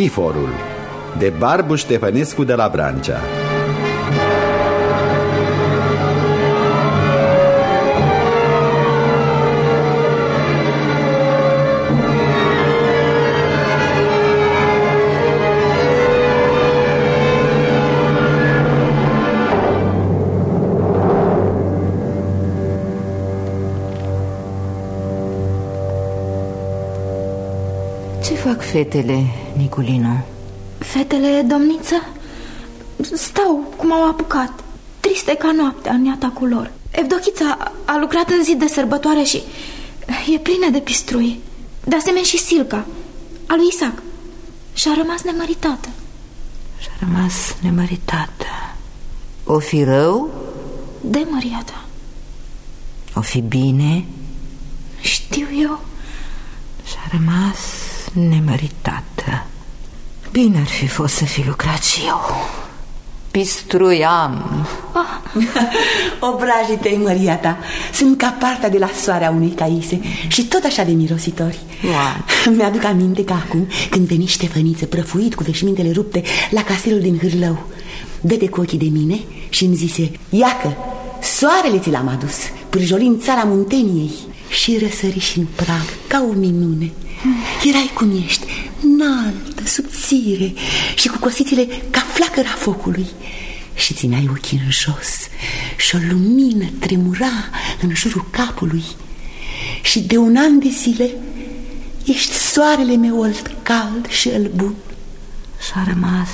Nichiforul, de Barbu Ștefănescu de la Brancea. Ce fac fetele, Niculino? Fetele, domniță? Stau cum au apucat, triste ca noaptea în iata lor. Evdochița a lucrat în zi de sărbătoare și e plină de pistrui. De asemenea și Silca, a lui Isaac, și-a rămas nemăritată. Și-a rămas nemăritată. O fi rău? De măria ta. O fi bine? Știu eu. Și-a rămas nemăritată. Bine ar fi fost să fi lucrat și eu. Pistruiam. Obrajii tăi, măria ta, sunt ca partea de la soarea unei caise și tot așa de mirositori. Mi-aduc aminte că acum, când veni Ștefăniță prăfuit cu veșmintele rupte la castelul din Hârlău, dă-te cu ochii de mine și îmi zise: iacă, soarele ți l-am adus, pârjolind țara Munteniei. Și răsări și în prag ca o minune. Erai cum ești, înaltă, subțire și cu cosițele ca flacăra focului. Și țineai ochii în jos și o lumină tremura în jurul capului. Și de un an de zile ești soarele meu olt cald și albun. Și-a rămas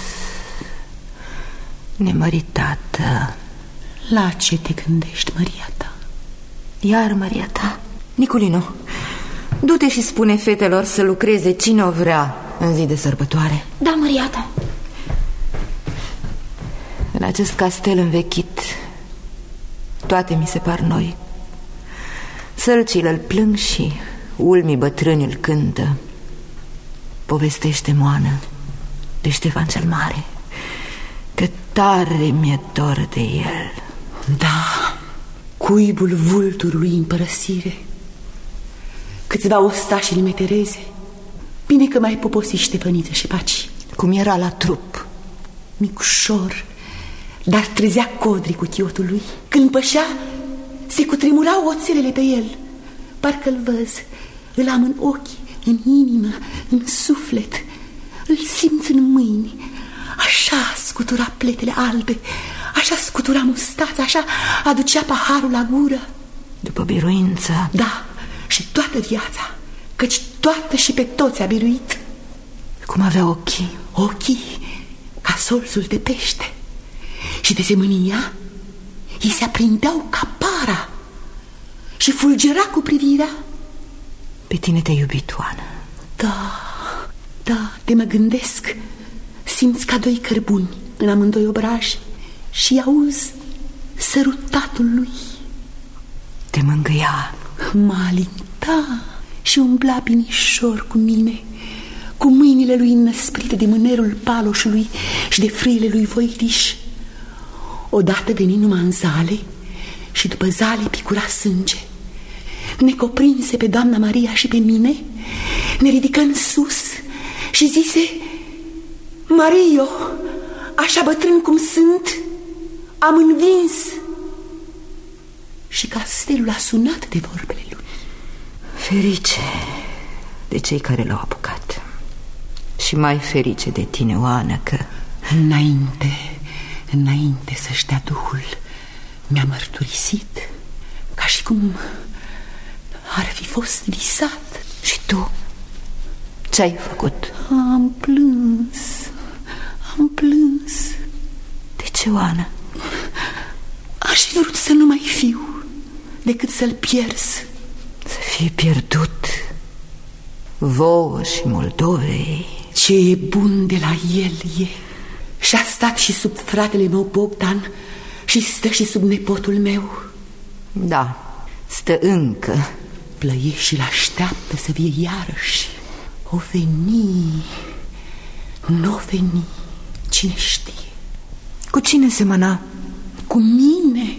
nemăritată. La ce te gândești, măria ta? Iar măria ta? Niculino, du-te și spune fetelor să lucreze cine o vrea în zi de sărbătoare. Da, măria ta. În acest castel învechit toate mi se par noi. Sălcile îl plâng și ulmii bătrâni îl cântă. Povestește moană de Ștefan cel Mare, că tare mi-e dor de el. Da, cuibul vulturului în părăsire, câțiva ostași îl metereze. Bine că mai poposi Ștefăniță și paci. Cum era la trup, micușor, dar trezea codri cu chiotul lui. Când pășea, se cutremurau oțelele pe el. Parcă-l văz, îl am în ochi, în inimă, în suflet. Îl simți în mâini. Așa scutura pletele albe, așa scutura mustața, așa aducea paharul la gură. După biruință. Da, și toată viața, căci toată și pe toți a biruit. Cum avea ochii. Ochii ca solțul de pește. Și de semânia îi se aprindeau ca para și fulgera cu privirea. Pe tine te-ai iubit, Oana. Da, da, te mă gândesc. Simți ca doi cărbuni în amândoi obraji și auzi sărutatul lui. Te mângâia. Mă alinta și umbla binișor cu mine, cu mâinile lui înăsprite de mânerul paloșului și de frâile lui voitiș. Odată veni numai în zale și după zale picura sânge. Ne coprinse pe doamna Maria și pe mine, ne ridică în sus și zise: Mario, așa bătrân cum sunt, am învins. Și castelul a sunat de vorbele lui. Ferice de cei care l-au apucat și mai ferice de tine, Oana, că înainte să-și dea duhul, mi-a mărturisit ca și cum ar fi fost visat. Și tu, ce-ai făcut? Am plâns. De ce, Oana? Aș fi vrut să nu mai fiu decât să-l pierzi. Să fie pierdut vouă și Moldovei. Ce e bun de la el e. Și-a stat și sub fratele meu Bogdan și stă și sub nepotul meu. Da, stă încă. Plăiește și l-așteaptă să vie iarăși. O veni, n-o veni, cine știe. Cu cine semăna? Cu mine,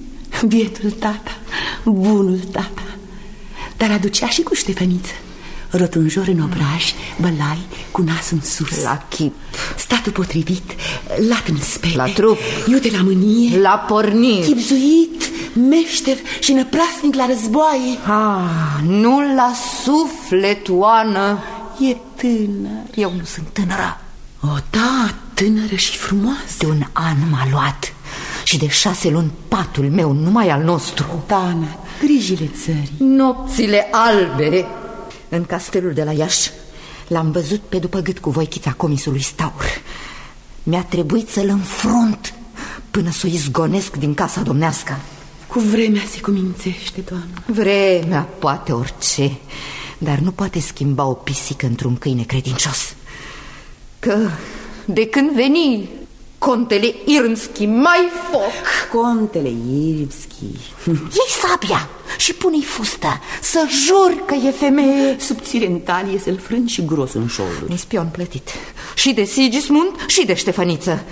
bietul tata, bunul tata. Dar aducea și cu Ștefăniță rotunjor în obraj, bălai, cu nasul în sus. La chip. Statul potrivit, lat în spate. La trup. Iute la mânie. La pornire. Chipzuit, meșter și năprasnic la războaie. Nu la suflet, Oană. E tânăr. Eu nu sunt tânără. O, da, tânără și frumoasă. De 1 an m-a luat și de 6 luni patul meu, numai al nostru. Tana, grijile țării. Nopțile albe. În castelul de la Iași l-am văzut pe după gât cu voichița comisului Staur. Mi-a trebuit să-l înfrunt până să o izgonesc din casa domnească. Cu vremea se cumințește, doamnă. Vremea poate orice, dar nu poate schimba o pisică într-un câine credincios. Că de când veni contele Irmski, mai foc. Contele Irmski. Iei sabia și pune-i fusta, să jur că e femeie. Subțire în talie, să-l frângi și gros în șolduri. E spion plătit și de Sigismund și de Ștefăniță.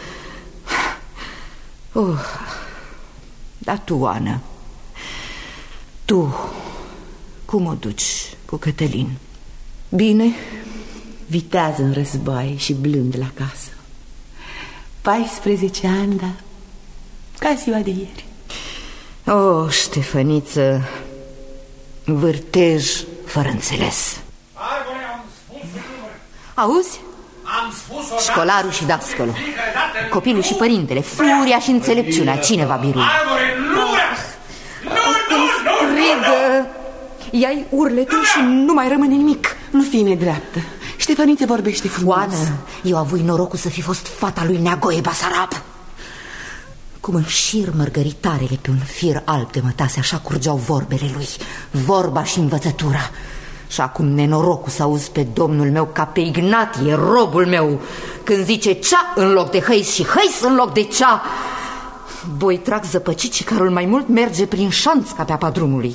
Dar tu, Oană, tu cum o duci cu Cătălin? Bine? Vitează în războaie și blând la casă. 14 ani, dar ca ziua de ieri. Ștefăniță, vârtej fără înțeles. Auzi? Școlarul și dascălul, copilul și părintele, furia și înțelepciunea, cine va birui? Când strigă, ia-i urletul și nu mai rămâne nimic. Nu fi nedreaptă. Ștefăniță vorbește frumos. Oană, eu avui norocul să fi fost fata lui Neagoe Basarab. Cum în șir mărgăritarele pe un fir alb de mătase, așa curgeau vorbele lui, vorba și învățătura. Și acum nenorocul să auzi pe domnul meu ca pe Ignatie, robul meu, când zice cea în loc de hăis și hăis în loc de cea. Boi trag zăpăcit și carul mai mult merge prin șanț ca pe apa drumului.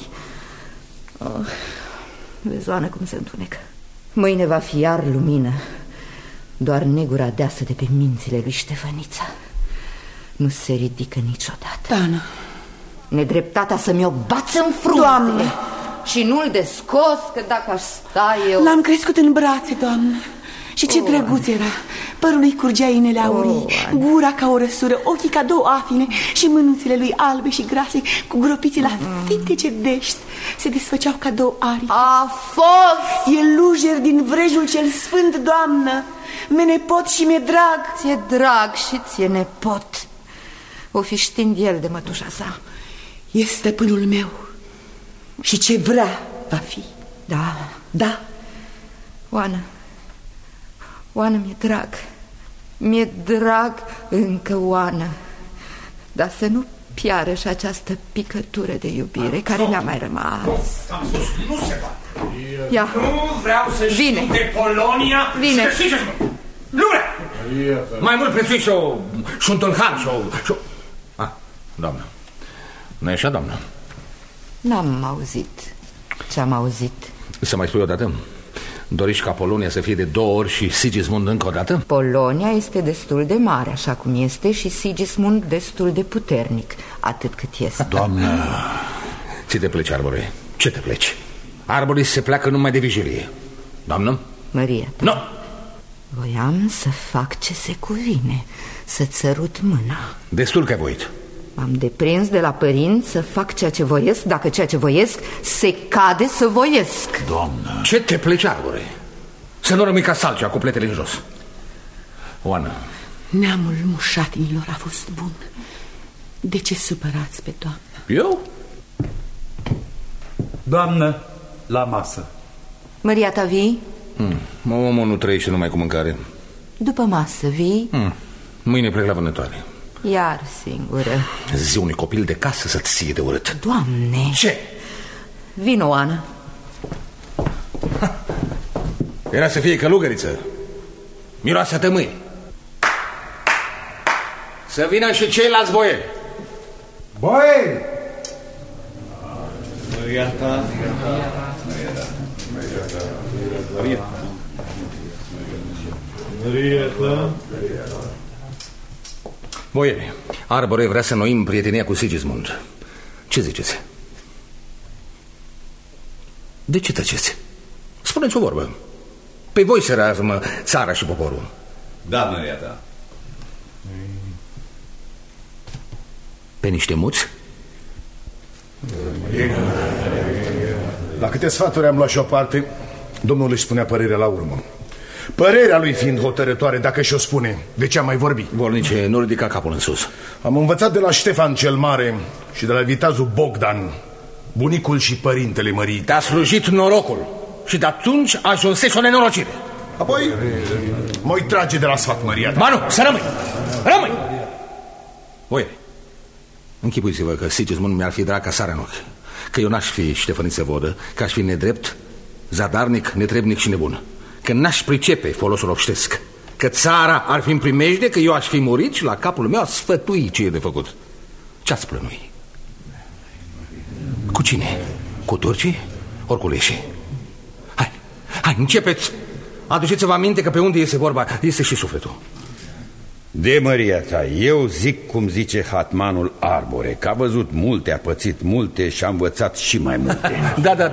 Vezi, Oană, cum se întunecă. Mâine va fi iar lumină, doar negura deasă de pe mințile lui Ștefănița nu se ridică niciodată. Tana, nedreptatea să mi-o bați în frunte. Doamne! Și nu-l descos, că dacă aș sta eu... L-am crescut în brațe, Doamne. Și ce drăguț era. Părul lui curgea inele aurii, gura ca o răsură, ochii ca 2 afine și mânuțele lui albe și grase cu gropiții la fitece dești se desfăceau ca 2 aripi. A fost! E lujer din vrejul cel sfânt, Doamnă. Mi-e nepot și mi-e drag. Ți-e drag și ți-e nepot. O fi știind el de mătușa sa. E stăpânul meu și ce vrea va fi. Da. Da. Oană, Oană, mi-e drag. Mi-e drag încă, Oană. Dar să nu piară și această picătură de iubire care ne-a mai rămas. Am spus, nu se poate. Ia. Nu vreau să știu de Polonia. Vine. Nu vreau. Mai mult prețui și un tâlhan și o... Doamnă. Nu e așa, doamnă? N-am auzit ce-am auzit. Să mai spui o dată? Doriți ca Polonia să fie de 2 ori și Sigismund încă o dată? Polonia este destul de mare, așa cum este, și Sigismund destul de puternic, atât cât este. Doamnă, ți te pleci, Arbore? Ce te pleci? Arborii se pleacă numai de vigilie. Doamnă? Maria. Nu! Voiam să fac ce se cuvine, să-ți sărut mâna. Destul că ai voit. M-am deprins de la părinți să fac ceea ce voiesc, dacă ceea ce voiesc se cade să voiesc. Doamnă, ce te pleci, Arbore? Să nu rămâi ca Salcea cu pletele în jos. Oană, neamul mușatinilor a fost bun. De ce supărați pe doamnă? Eu? Doamnă, la masă. Maria ta vii? Omul nu trăiește numai cu mâncare. După masă vii? Mâine plec la vânătoare. Iar singură. Zi unui copil de casă să-ți ție de urât. Doamne! Ce? Vino, Oană. Era să fie călugăriță. Miroase a tămâie. Să vină și ceilalți boieri. Boieri! Boieri, Arbore vrea să noim prietenia cu Sigismund. Ce ziceți? De ce tăceți? spuneți o vorbă. Pe voi se razmă țara și poporul. Da, măria ta. Pe niște muți? La câte sfaturi am luat și o parte, domnul își spunea părerea la urmă. Părerea lui fiind hotărătoare, dacă și-o spune, de ce am mai vorbit? Vornice, nu ridica capul în sus. Am învățat de la Ștefan cel Mare și de la viteazul Bogdan, bunicul și părintele mării. Te-a slujit norocul și de atunci ajunsese o nenorocire. Apoi mă-i trage de la sfat, măria ta. Ba nu, să rămâi! Rămâi! Voi, închipuiți-vă că Sigismund mi-ar fi drag ca sarea în ochi. Că eu n-aș fi Ștefăniță Vodă, că aș fi nedrept, zadarnic, netrebnic și nebun. Că n-aș pricepe folosul obștesc. Că țara ar fi în primejde, că eu aș fi murit și la capul meu a sfătui ce e de făcut. Ce-ați plănui? Cu cine? Cu turcii? Ori cu leșii? Hai, începeți! Aduceți-vă aminte că pe unde este vorba, este și sufletul. De măria ta, eu zic cum zice hatmanul Arbore, că a văzut multe, a pățit multe și a învățat și mai multe. Da.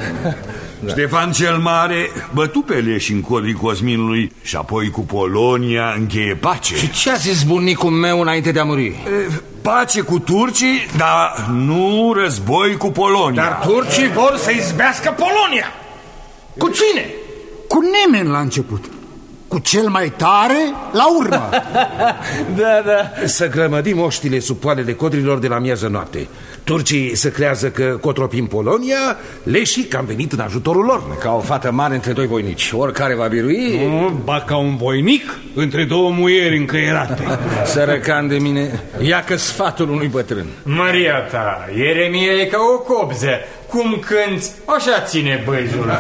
Ștefan cel Mare bătu pe leși în codrii Cosminului și apoi cu Polonia încheie pace. Și ce a zis bunicul meu înainte de a muri? Pace cu turcii, dar nu război cu Polonia. Dar turcii vor să izbească Polonia. Cu cine? Cu nimeni la început. Cu cel mai tare la urmă. Da. Să grămădim oștile sub poalele codrilor de la mieză noapte. Turcii să creează că cotropim Polonia, leșii că am venit în ajutorul lor. Ca o fată mare între doi voinici. Oricare va birui... Ba ca un voinic între două muieri încăierate. Sărăcan de mine, ia că sfatul unui bătrân. Maria ta, Ieremia e ca o cobză. Cum cânți, așa ține băjul.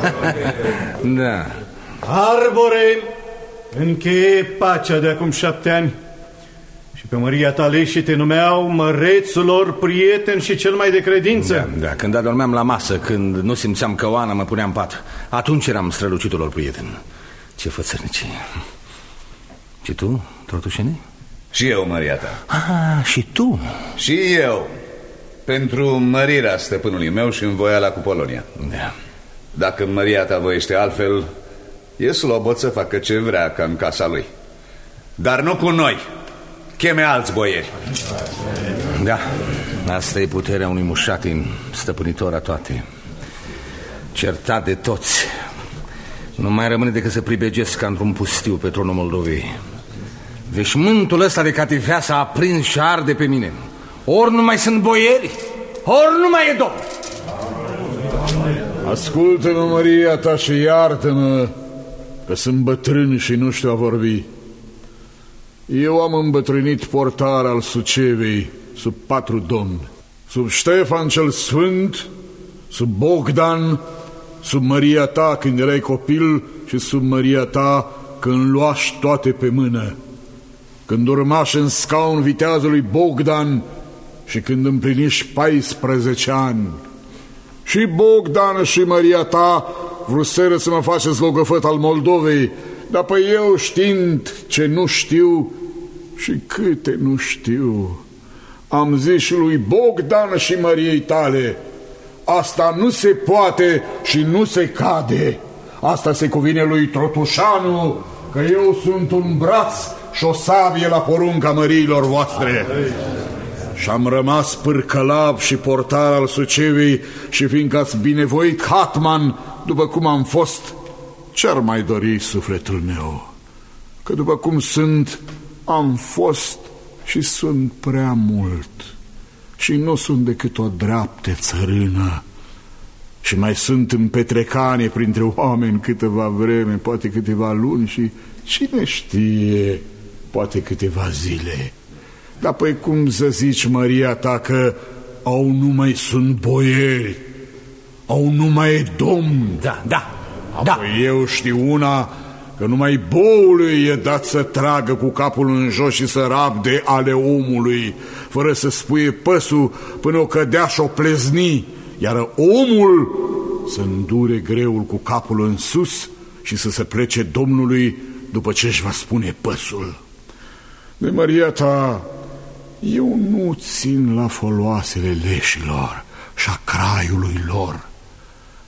Da. Arbore încheie pacea de acum 7 ani și pe măria ta leșii te numeau mărețul lor, prieten și cel mai de credință. Da, când adormeam la masă, când nu simțeam că Oana mă punea în pat, atunci eram strălucitul lor prieten. Ce fățărnicie. Și tu, Trotușene? Și eu, măria ta. Și tu? Și eu, pentru mărirea stăpânului meu și învoiala cu Polonia. Da. Dacă măria ta voiește altfel, e slobod să facă ce vrea ca în casa lui. Dar nu cu noi. Cheme alți boieri. Da, asta e puterea unui mușatin, stăpânitor a toate, certat de toți. Nu mai rămâne decât să pribegesc ca într-un pustiu pe tronul Moldovei. Veșmântul ăsta de catifea s-a aprins și arde pe mine. Ori nu mai sunt boieri, ori nu mai e domn. Ascultă-mă, măria ta, și iartă-mă că sunt bătrân și nu știu a vorbi. Eu am îmbătrânit portar al Sucevei sub 4 domni, sub Ștefan cel Sfânt, sub Bogdan, sub măria ta când erai copil și sub măria ta când luași toate pe mână, când urmași în scaun viteazul lui Bogdan și când împliniști 14 ani. Și Bogdan și măria ta vruseră să mă faceți slogăfăt al Moldovei, dar pe eu, știind ce nu știu și câte nu știu, am zis și lui Bogdan și măriei tale: asta nu se poate și nu se cade. Asta se cuvine lui Trotușanu, că eu sunt un braț și o sabie la porunca măriilor voastre. Și am rămas pârcălav și portar al Sucevei și fiindcă ați binevoit hatman după cum am fost, ce-ar mai dori sufletul meu? Că după cum sunt, am fost și sunt prea mult și nu sunt decât o dreaptă țărână și mai sunt în petrecanie printre oameni câteva vreme, poate câteva luni și cine știe, poate câteva zile. Dar păi cum să zici, măria ta, că au numai sunt boieri, au numai domni? Da. Păi eu știu una, că numai boului e dat să tragă cu capul în jos și să rabde ale omului, fără să spuie păsul până o cădea și o plezni, iar omul să îndure greul cu capul în sus și să se plece Domnului după ce își va spune păsul. De măria ta, eu nu țin la foloasele leșilor și a craiului lor,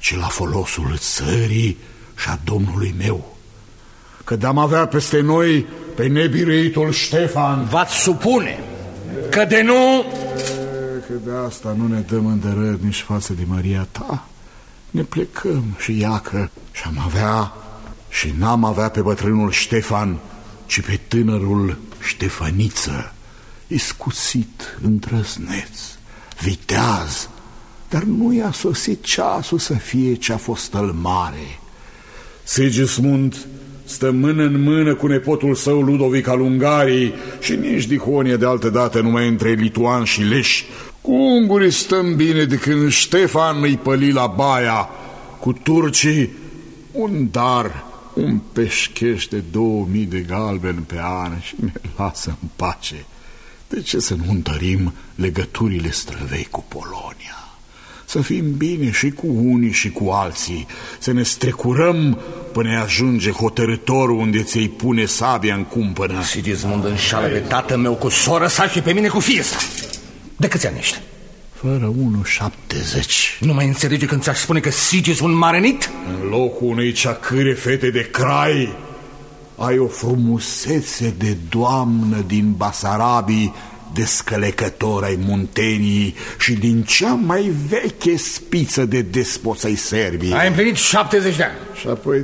ci la folosul țării și a Domnului meu. Că de-am avea peste noi pe nebiruitul Ștefan. V-ați supune că de nu... Că de asta nu ne dăm îndărătnici față de măria ta. Ne plecăm și iacă și am avea și n-am avea pe bătrânul Ștefan, ci pe tânărul Ștefăniță, iscusit, îndrăzneț, viteaz, dar nu i-a sosit ceasul să fie ce-a fost el mare. Sigismund stă mână în mână cu nepotul său Ludovic al Ungariei și nici dihonie de altă dată numai între lituani și leși. Cu ungurii stăm bine de când Ștefan îi păli la Baia, cu turcii un dar, un peșcheș de 2000 de galbeni pe an și ne lasă în pace. De ce să nu întărim legăturile străvei cu Polonia? Să fim bine și cu unii și cu alții, să ne strecurăm până ajunge hotărâtorul unde ți-i pune sabia în cumpănă. Sigismund înșală pe tatăl meu cu soră sa și pe mine cu fie sa. De câți ani ești? Fără 1,70. Nu mai înțelege când ți-aș spune că Sigismund m-a rănit? În locul unei ceacâre fete de crai ai o frumusețe de doamnă din Basarabii, de scălecător ai Muntenii și din cea mai veche spiță de despoți ai Serbiei. Ai împlinit 70 de ani. Și apoi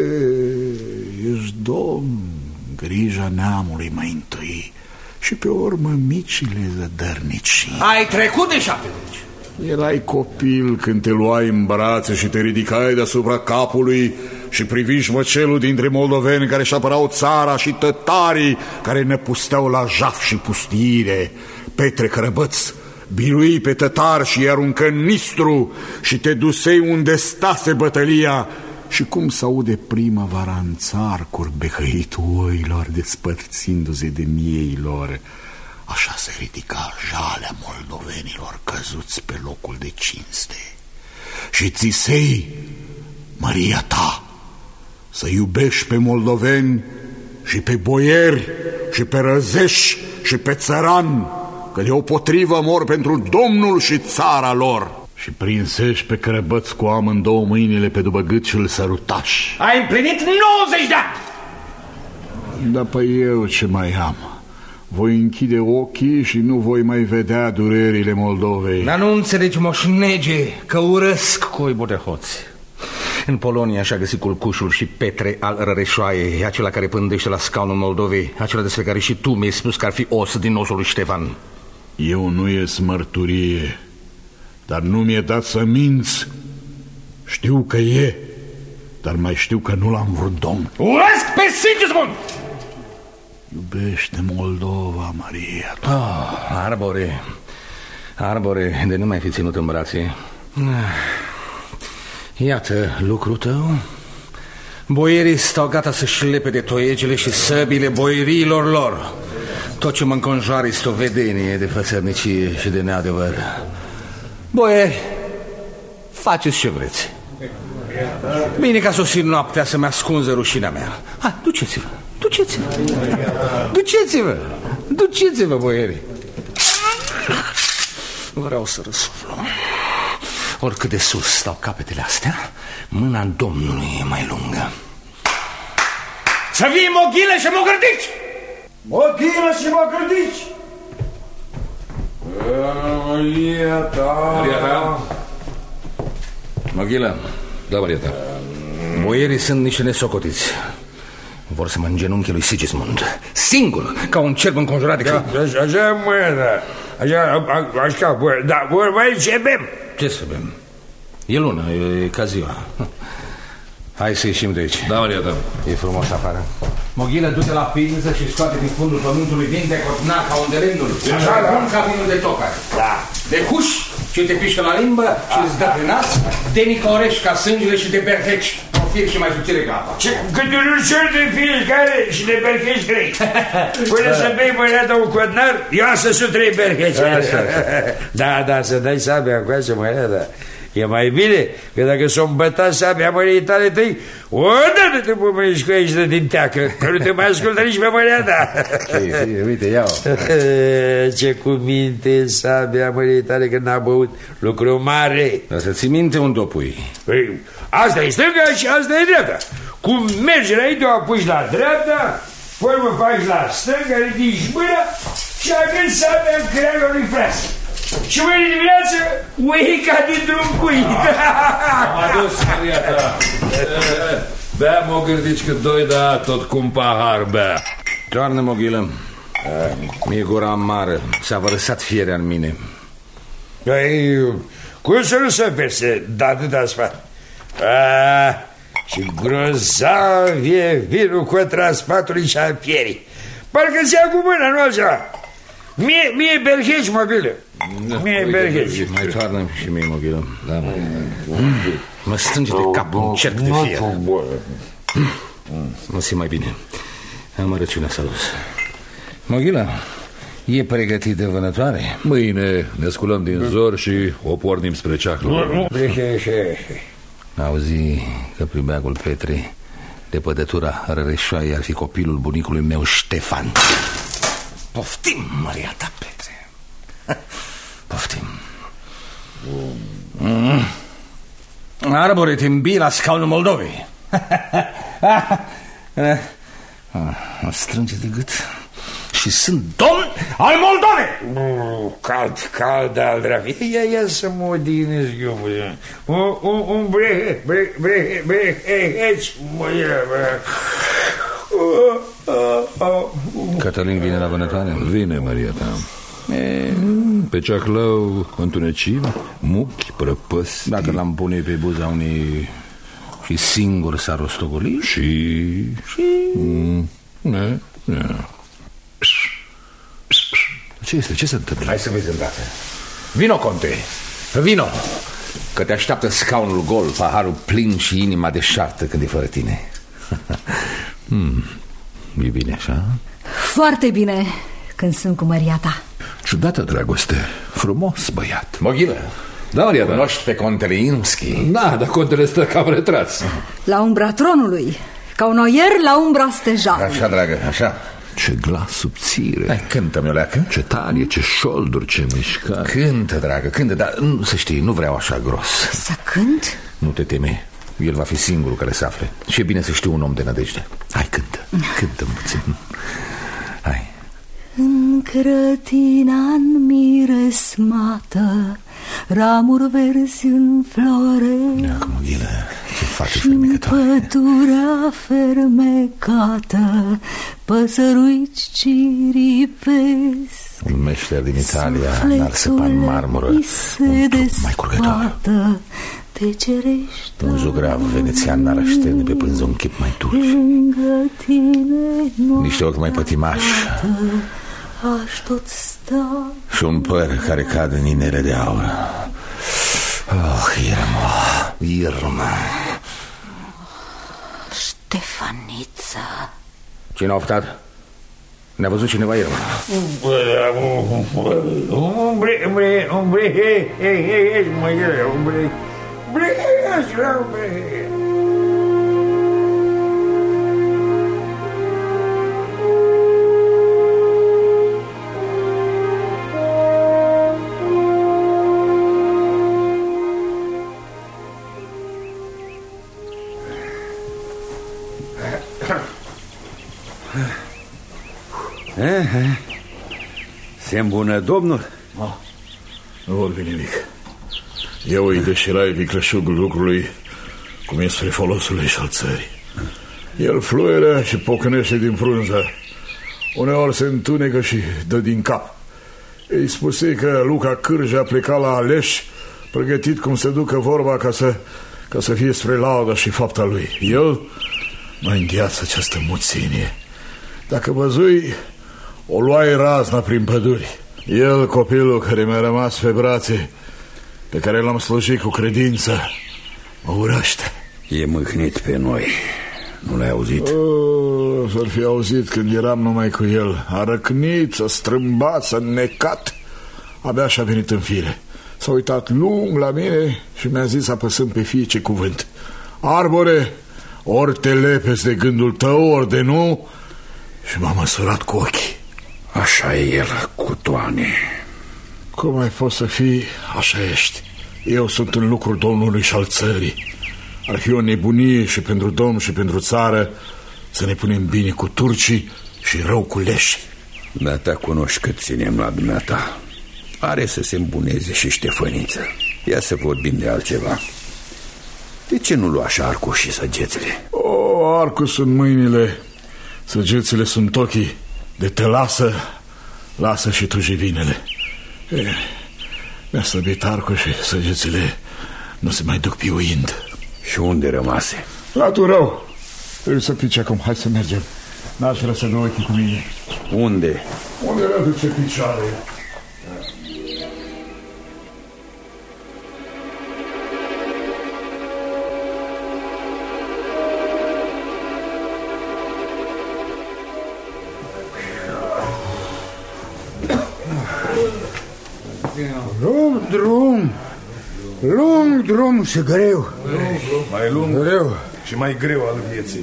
ești domn, grija neamului mai întâi și pe urmă micile zădărnici. Ai trecut de 70. Erai copil când te luai în brațe și te ridicai deasupra capului și privi măcelul dintre moldoveni care își apărau țara și tătarii care ne pusteau la jaf și pustiire. Petre Cărăbăț birui pe tătar și aruncă în Nistru și te dusei unde stase bătălia. Și cum s-aude primăvara în țarcuri behăitul oilor despărțindu-se de mieilor, așa se ridica jalea moldovenilor căzuți pe locul de cinste. Și țisei măria ta să iubești pe moldoveni și pe boieri și pe răzeși și pe țăran, că deopotrivă mor pentru Domnul și țara lor. Și prinsești pe Cărăbăț cu amândouă mâinile pe după gât și îl sărutași. Ai împlinit 90 de ani! Dar pe eu ce mai am? Voi închide ochii și nu voi mai vedea durerile Moldovei. Dar nu înțelegi, moșnege, că urăsc coibul de hoți. În Polonia și-a găsit culcușul și Petre al Răreșoaiei, acela care pândește la scaunul Moldovei, acela despre care și tu mi-ai spus că ar fi os din osul lui Ștefan. Eu nu ies mărturie, dar nu mi-e dat să minți. Știu că e, dar mai știu că nu l-am vrut domn. Urăsc pe Sigismund! Iubește Moldova, Maria. Arbore, de nu mai fi ținut în brațe. Iată lucrul tău. Boierii stau gata să-și lepe de toiegele și săbile boierilor lor. Tot ce mă înconjoară este o vedenie de fățărnicie și de neadevăr. Boieri, faceți ce vreți. Bine că a sosit noaptea să-mi ascunză rușinea mea. Hai, duceți-vă, duceți-vă. Duceți-vă, duceți-vă, boierii. Vreau să răsuflu. Oricât de sus stau capetele astea, mâna Domnului e mai lungă. Să fie moghile și mogărdici! Moghile și mogărdici! Maria ta! Moghilă, da, Maria ta. Boierii sunt niște nesocotiți. Vor să mă îngenunche lui Sigismund, singur, ca un cerb înconjurat de câini. Așa, mână, așa, dar vorbeai ce bem? Ce să bem? E lună, e ca ziua. Hai să ieșim de aici. Da, Maria ta. E frumos afară. Moghilă, du-te la pinză și scoate din fundul pământului vin de cotnar ca un de lemnul. Așa bun ca vinul de tocare. Da. De huș ce te pișcă la limbă și îți dă pe nas, de nicorești ca sângele și de berheci. Profil și mai subțire ca apa. Cât un ușor de fiecare și de berheci grei. Până să bei măreata un cotnar, ia să su 3 berheci. Da, să dai sabia cu așa măreata. E mai bine că dacă s-o îmbăta sabia măriei tale tăi, odată te pomenești cu aici de din teacă, că nu te mai ascultă nici pe măria ta. Uite, ia-o. Ce cuminte sabia măriei tale când n-a băut, lucru mare. Dar să ții minte unde o pui. Păi, asta e stânga și asta e dreapta. Cum mergi înainte, o apuci la dreapta, poi mă faci la stânga, ridici mâna și agând sabia în creangul lui freasă. Și mâine dimineață o iei ca dintr-un cui. Am adus Maria ta. Bea, Mogârdici, că doi da tot cu un pahar bea. Toarnă, Moghilă. Mi-e gura amară. S-a vărsat fierea în mine. Păi, cum să nu se pese de atâta sfat? Și grozav e vinul contra spatului și a fierii. Parcă-ți ia cu mâna, nu așa. Mie bergheci, Moghilă. Mie bergheci. Mai toarnă și mie, Moghilă. Da, mă strânge de cap un cerc de fier. Mă simt mai bine. Am răciunea s-a dus. Moghilă, e pregătit de vânătoare? Mâine ne sculăm din zor și o pornim spre Ceaclă. Auzi că pribeagul Petre de pădătura Răreșoaiei ar fi copilul bunicului meu Ștefan. Poftim, Maria ta, Petre. Poftim. Arbore timbi la scaunul Moldovei. Mă strânge de gât și sunt domn al Moldovei. Cald al dracu. Ia să mă odinesc eu. Un breheț. Cătălin vine la vânătoare? Vine, Maria ta. Pe Ceaclău întunecime, muchi, prăpăsti. Dacă l-am pune pe buza unei și singur s-a rostogolit? Și... Ce este? Ce se întâmplă? Hai să vezi îndată. Vino, conte, vino, că te așteaptă scaunul gol, paharul plin și inima deșartă când e fără tine. E bine așa? Foarte bine când sunt cu Maria ta. Ciudată dragoste, frumos băiat. Moghilă, da, Maria ta. Cunoști pe contele Imski? Da, dar contele stă cam retras. La umbra tronului, ca un oier la umbra stejar. Așa, dragă, așa. Ce glas subțire. Hai, cântă-mi o leacă. Ce talie, ce șolduri, ce mișcare. Cântă, dragă, cântă, dar să știi, nu vreau așa gros. Să cânt? Nu te teme, el va fi singurul care se afle. Și e bine să știu un om de nădejde. Hai, cântă, cântă puțin. Hai. În grădina-n miresmată, ramuri verzi în flore, Ia, Moghilă, ce face și-n pădurea fermecată păsăruici ciripesc. Un meșter din Italia n-ar săpa în marmură un trup mai curgător. Un zugrav venețian n-ar așterne pe pânză un chip mai dulce. Niște ochi mai pătimași aș tot sta și un păr care cade în inele de aur. Oh, Irma. Ștefaniță. Cine a oftat? Ne-a văzut cineva, Irma? Se îmbună, domnul? Nu vorbi nimic. Eu îi deșirai vicleșugul lucrului cum e spre folosul lui și al țării. El fluieră și pocănește din frunză. Uneori se întunecă și dă din cap. Îi spuse că Luca Cârja pleca la Aleș, pregătit cum se ducă vorba ca să fie spre laudă și fapta lui. El mai îngheață această muținie. Dacă văzui, o luai razna prin păduri. El, copilul care mi-a rămas pe brațe, pe care l-am slujit cu credință, mă urăște. E mâhnit pe noi. Nu l-ai auzit? S-ar fi auzit când eram numai cu el. A răcnit, s-a strâmbat, s-a necat. Abia și-a venit în fire. S-a uitat lung la mine și mi-a zis apăsând pe fiecare cuvânt: Arbore, ori te lepezi de gândul tău, ori de nu. Și m-a măsurat cu ochii. Așa e el, cu toane. Cum ai fost să fii, așa ești. Eu sunt în lucrul Domnului și al țării. Ar fi o nebunie și pentru Domn și pentru țară să ne punem bine cu turcii și rău cu leși. Dumneata cunoști cât ținem la dumneata. Are să se îmbuneze și Ștefăniță. Ia să vorbim de altceva. De ce nu lua așa arcul și săgețile? Arcul sunt mâinile, săgețile sunt ochii. De te lasă și tu jivinele. Mi-a slăbit arcul și săgețile nu se mai duc piuind. Și unde rămase? La Turău. Trebuie să pici acum, hai să mergem. N-aș vrea să dă ochii cu mine. Unde? Unde le duce picioare? Lung drum și greu. Mai lung greu și mai greu al vieții.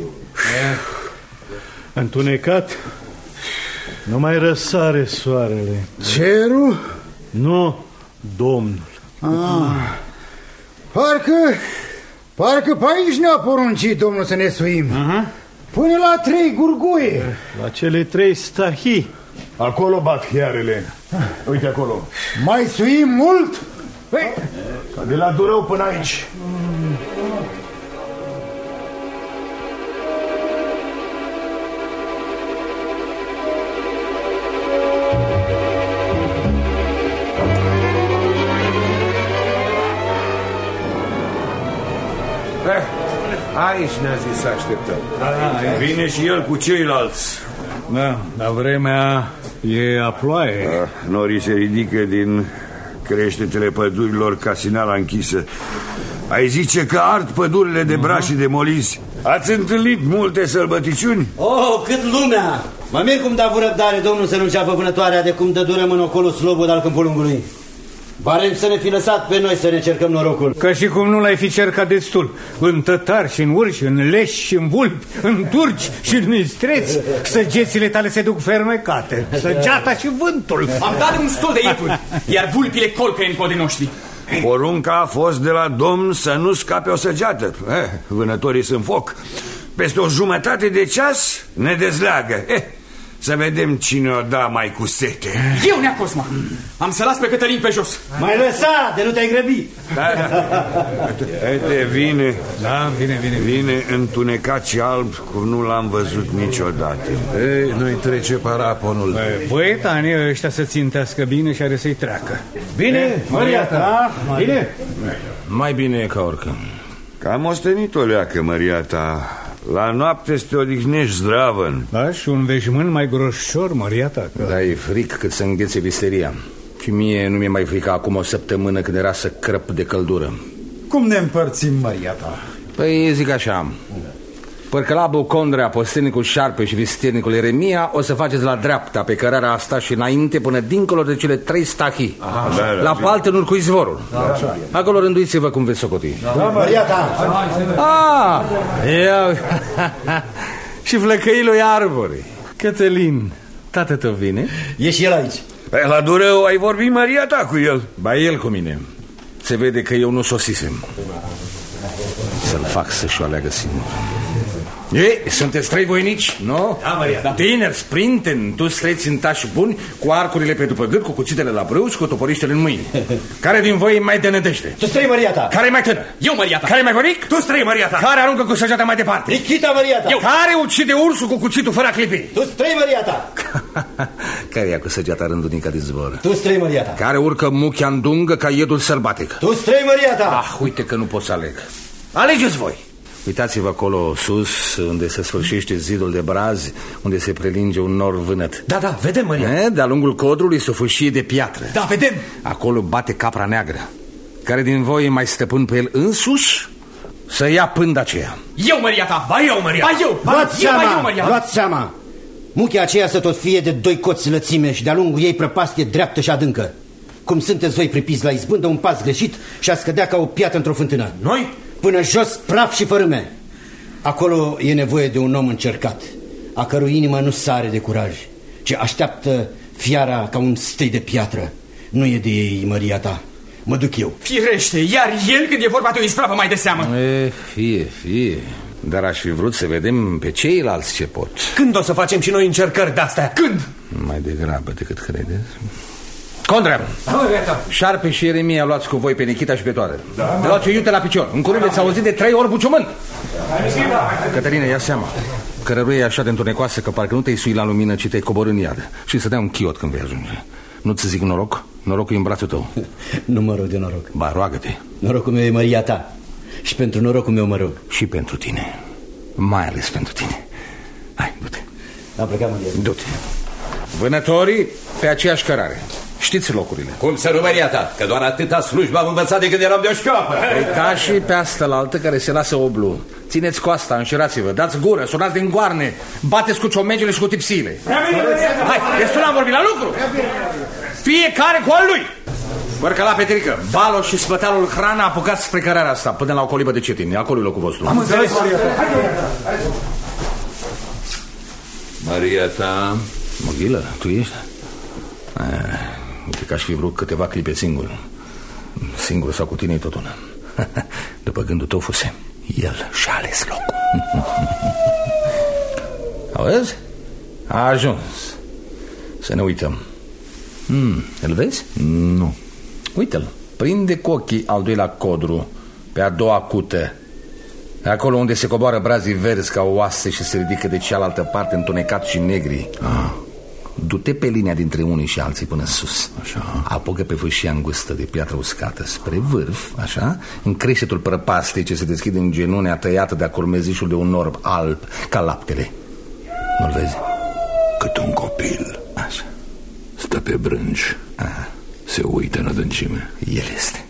Întunecat, nu mai răsare soarele. Cerul? Nu, Domnul. Parcă pe aici ne-a poruncit Domnul să ne suim. Până la 3 gurguie. La cele 3 stahii. Acolo bat hiarele. Uite acolo. Mai suim mult? Ca de la Durău până aici. Aici ne-a zis să așteptăm. Vine și el cu ceilalți. Da, la vremea e a ploaie. Norii se ridică din creștetele pădurilor ca sinala închisă. Ai zice că ard pădurile de braș și de molizi. Ați întâlnit multe sălbăticiuni? Oh, cât lumea! Mă mir cum da răbdare Domnul să nu înceapă vânătoarea de cum dă durăm în ocolul slobod al Câmpul Lungului. Barem să ne fi lăsat pe noi să ne cercăm norocul. Că și cum nu l-ai fi cercat destul. În tătari și în urși, în leși și în vulpi, în turci și în mistreți, săgețile tale se duc fermecate. Săgeata și vântul. Am dat de un stol de iepuri, iar vulpile colcă în podii noștri. Porunca a fost de la Domn să nu scape o săgeată. Vânătorii sunt foc. Peste o jumătate de ceas ne dezleagă. Să vedem cine o da mai cu sete. Eu, Nea Cosma, am să las pe Cătălin pe jos. Mai lăsa, de nu te-ai grăbit. Da. Uite, vine. Da, vine întunecat și alb, cum nu l-am văzut niciodată. Nu-i trece paraponul. Băietanii ăștia să țintească bine și are să-i treacă. Bine, Maria ta? Bine? Mai bine ca oricând. Cam ostenit o leacă, Maria ta. La noapte să te odihnești zdravăn. Da, și un veșmânt mai groșor, Măriata. Da, e fric cât să înghețe visteria. Și mie nu mi-e mai frică acum o săptămână când era să crăp de căldură. Cum ne împărțim, Măriata? Păi zic așa: Părcălabul Condrea, postenicul Șarpe și visternicul Eremia o să faceți la dreapta pe cărarea asta și înainte până dincolo de cele 3 stahii. La paltănul cu izvorul. Acolo rânduiți-vă cum veți socoti. Măriata! Ia. Și flăcăii lui Arbore. Cătălin, tată tău vine? E și el aici. La Durău ai vorbit, Maria ta, cu el? Ba, el cu mine. Se vede că eu nu sosisem. Să-l fac să-și o aleagă singur. Ei, sunteți 3 voinici, nu? Da, Maria, da. Tineri, sprinten, tu streți în tași buni, cu arcurile pe după gât, cu cuțitele la brâu și cu toporiștele în mâini. Care din voi e mai de nădejde? Tu străi, Maria ta. Care e mai tânăr? Eu, Maria ta. Care e mai voinic? Tu străi, Maria ta. Care aruncă cu săgeata mai departe? Nikita, Maria ta. Eu. Care ucide ursul cu cuțitul fără a clipi? Tu străi, Maria ta. Care ia cu săgeata rândunica din zbor? Tu străi, Maria ta. Care urcă muchea în dungă ca iedul sălbatic? Tu străi, Maria ta. Uite că nu pot să aleg. Alegeți voi. Uitați-vă acolo sus, unde se sfârșește zidul de brazi, unde se prelinge un nor vânăt. Da, vedem, Maria. De-a lungul codrului este o fâșie de piatră. Da, vedem. Acolo bate capra neagră. Care din voi e mai stăpân pe el însuși să ia pânda aceea? Eu, Maria ta. Ba eu, Maria. Ba eu. Luați seama. Muchea aceea să tot fie de 2 coți lățime și de-a lungul ei prăpastie dreaptă și adâncă. cum sunteți voi pripiți la izbândă, un pas greșit și a scădea ca o piatră într-o fântână. Noi? Până jos, praf și fărâme. Acolo e nevoie de un om încercat, a cărui inimă nu sare de curaj, ci așteaptă fiara ca un stei de piatră. Nu e de ei, măria ta. Mă duc eu. Firește, iar el când e vorba de o ispravă mai de seamă. Fie. Dar aș fi vrut să vedem pe ceilalți ce pot. Când o să facem și noi încercări de-astea? Când? Mai degrabă decât credeți. Condrea, Șarpe și Ieremia luați cu voi pe Nichita și pe toate. Luați-o iute la picior. În curând veți auzi de 3 ori buciumând. Cătăline, ia seama. Cărăruia e așa de întunecoasă că parcă nu te-ai sui la lumină, ci te-ai coborât în iad. Și să dea un chiot când vei ajunge. Nu-ți zic noroc? Norocul e în brațul tău. Nu mă rog de noroc. Ba, roagă-te. Norocul meu e măria ta. Și pentru norocul meu mă rog. Și pentru tine. Mai ales pentru tine. Hai, du-te. Am plecat, măria. Du-te. Vânătorii pe aceeași cărare. Știți locurile. Cum să nu, măria ta? Că doar atâta slujbă am învățat de când eram de-o școapă. Ca și pe asta la altă care se lasă oblu. Țineți coasta, înșirați-vă, dați gură, sunați din goarne, bateți cu ciomegele și cu tipsile. Hai, destul am vorbit la lucru. Fiecare cu al lui. Vărcă la Petrică, Balo și spătarul Hrana apucați spre cărarea asta, până la o colibă de cetin. Acolo e locul vostru. Am înțeles, Maria ta. Maria ta. Moghilă, tu ești? Uite că aș fi vrut câteva clipe singur. Singur sau cu tine e tot una. După gândul tău fuse. El și-a ales locul. Auzi? A ajuns. Să ne uităm. Îl vezi? Nu. Uite-l. Prinde cu ochii al doilea codru, pe a doua cută. Acolo unde se coboară brazii verzi ca oase și se ridică de cealaltă parte întunecat și negri. Du-te pe linia dintre unii și alții până sus. Așa. Apucă pe fâșia îngustă de piatră uscată spre vârf, așa, în creștetul prăpastei ce se deschide în genunea tăiată de-a curmezișul de un orb alb ca laptele. Nu-l vezi? Cât un copil. Așa. Stă pe brânci. Se uită în adâncime. El este.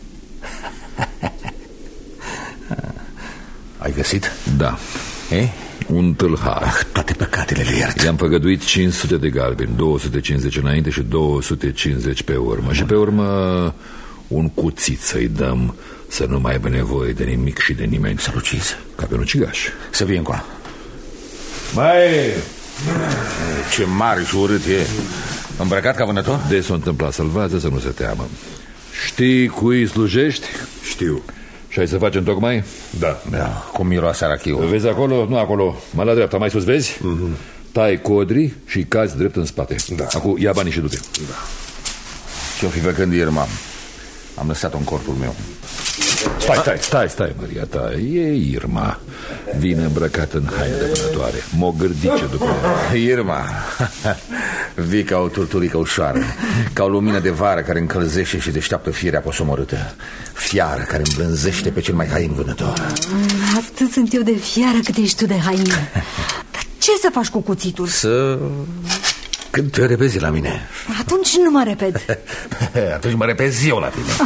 Ai găsit? Da. Un tâlhar. Toate păcatele le iert. I-am făgăduit 500 de galbeni, 250 înainte și 250 pe urmă. Și pe urmă un cuțit să-i dăm, să nu mai aibă nevoie de nimic și de nimeni. Să-l ucizi. Ca pe un ucigaș. Să vie încoa. Mai... Ce mare și urât e. Îmbrăcat ca vânător? De s-o întâmpla, salvează să nu se teamă. Știi cui slujești? Știu. Și ai să facem tocmai? Da. Cum miroase arachiul. Vezi acolo? Nu acolo, mai la dreapta, mai sus, vezi? Tai codrii și cazi drept în spate. Da. Acum ia banii și du-te. Da. Ce-o fi făcând Irma? Am lăsat-o în corpul meu. Stai, Maria ta. E Irma. Vine îmbrăcat în haine de vânătoare. Mogârdice după ea. Irma. Vii ca o turturică ușoară, ca o lumină de vară care încălzește și deșteaptă firea posomorâtă. Fiară care îmblânzește pe cel mai hain vânător. Atât sunt eu de fiară cât ești tu de hain. Dar ce să faci cu cuțitul? Când te repezi la mine. Atunci nu mă repet. Atunci mă repezi eu la tine.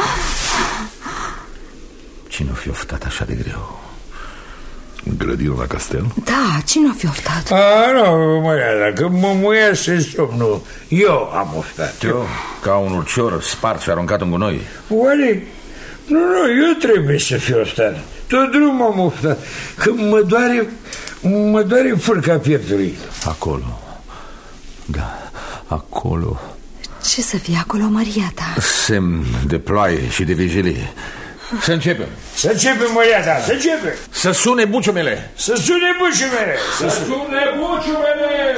Cine o fi oftat așa de greu? Grădinul la castel? Da, cine o fi oftat? Nu, măia, dacă mă muiese somnul, eu am oftat. Eu? Ca un urcior spart și aruncat în gunoi. Oare? Nu, eu trebuie să fiu oftat. Tot drumul am oftat. Că mă doare furca pieptului. Acolo. Da, acolo. Ce să fie acolo, Maria ta? Semn de ploaie și de vigilie. Să începem. Să începem, Maria ta, să începem. Să sune buciumele. Să sune buciumele. Să sune buciumele.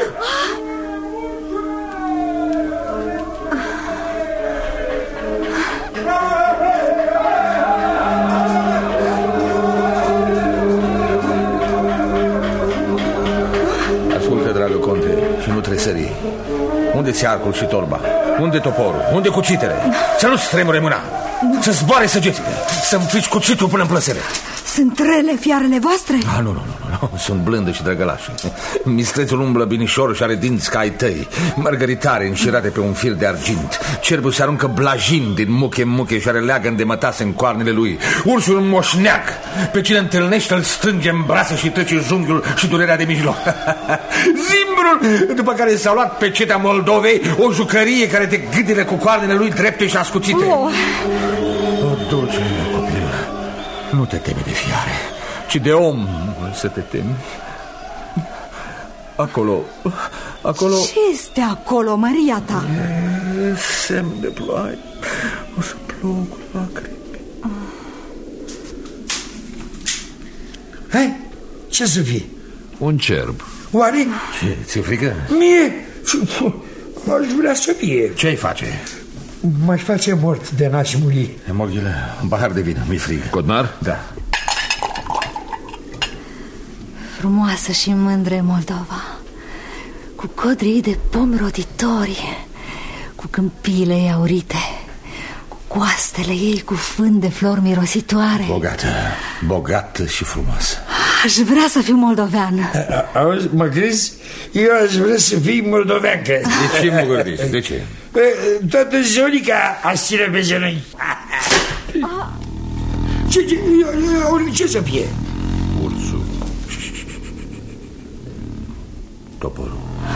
Ascultă, dragă conte, și nu tresări. Unde ți arcul și torba? Unde toporul? Unde cuțitele? Să nu-ți tremure mâna. Să zboare săgețile. Să-mi fici cuțitul până în plăsere. Sunt rele fiarele voastre? Nu, sunt blândă și drăgălașă. Mistrețul umblă binișor și are dinți ca ai tăi. Mărgăritare înșirate pe un fir de argint. Cerbul se aruncă blajin din muche în muche și are leagăn de mătase în coarnele lui. Ursul moșneac. Pe cine întâlnește îl strânge în brațe și trece junghiul și durerea de mijloc. Zi-mi, Zimbrul, după care s-au luat pe cetea Moldovei o jucărie care te gâdile cu coarnele lui drepte și ascuțite. O, dulce meu copil, nu te teme de fiare, ci de om să te temi. Acolo. Ce este acolo, Maria ta? E semn de ploaie. O să plouă cu lacrimi. Hai, ce să fie? Un cerb. Oare? Ce, ți-e frică? Mie? Aș vrea să fie. Ce-ai face? M-aș face mort de n-aș muri. Morghile, un pahar de vin, mi-e frică. Codnar? Da. Frumoasă și mândre Moldova, cu codrii de pomi roditori, cu câmpiile ei aurite, cu coastele ei cu fân de flori mirositoare. Bogată și frumoasă. Aș vrea să fiu moldovean. Auzi, mă crezi? Eu aș vrea să fii moldoveancă. De ce mă gândești? De ce? Toată zonica asține pe genunchi. Ce să fie? Ursul. Toporul.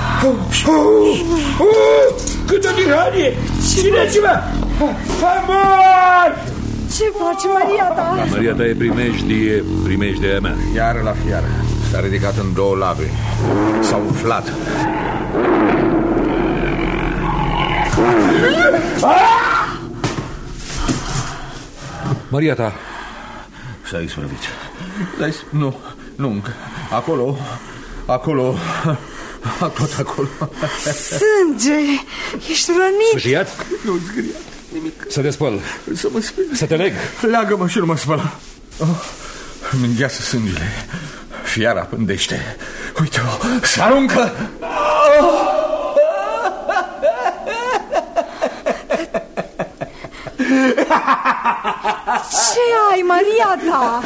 Cât o tiranie! Țineți-mă! Amor! Ce faci, Maria ta? La Maria ta e primejdie a mea. Iară la fiară. S-a ridicat în două labe. S-a umflat. Maria ta s-a isprăvit. Nu, încă. Acolo. Tot acolo. Sânge! Ești rănit. Zgriat? Nu, zgriat. Nimic. Să te spăl. Să mă speli. Să te leg. Leagă-mă și nu mă spăl. Îmi îngheață sângele. Fiara pândește. Uite-o, se aruncă. Ce ai, Maria ta?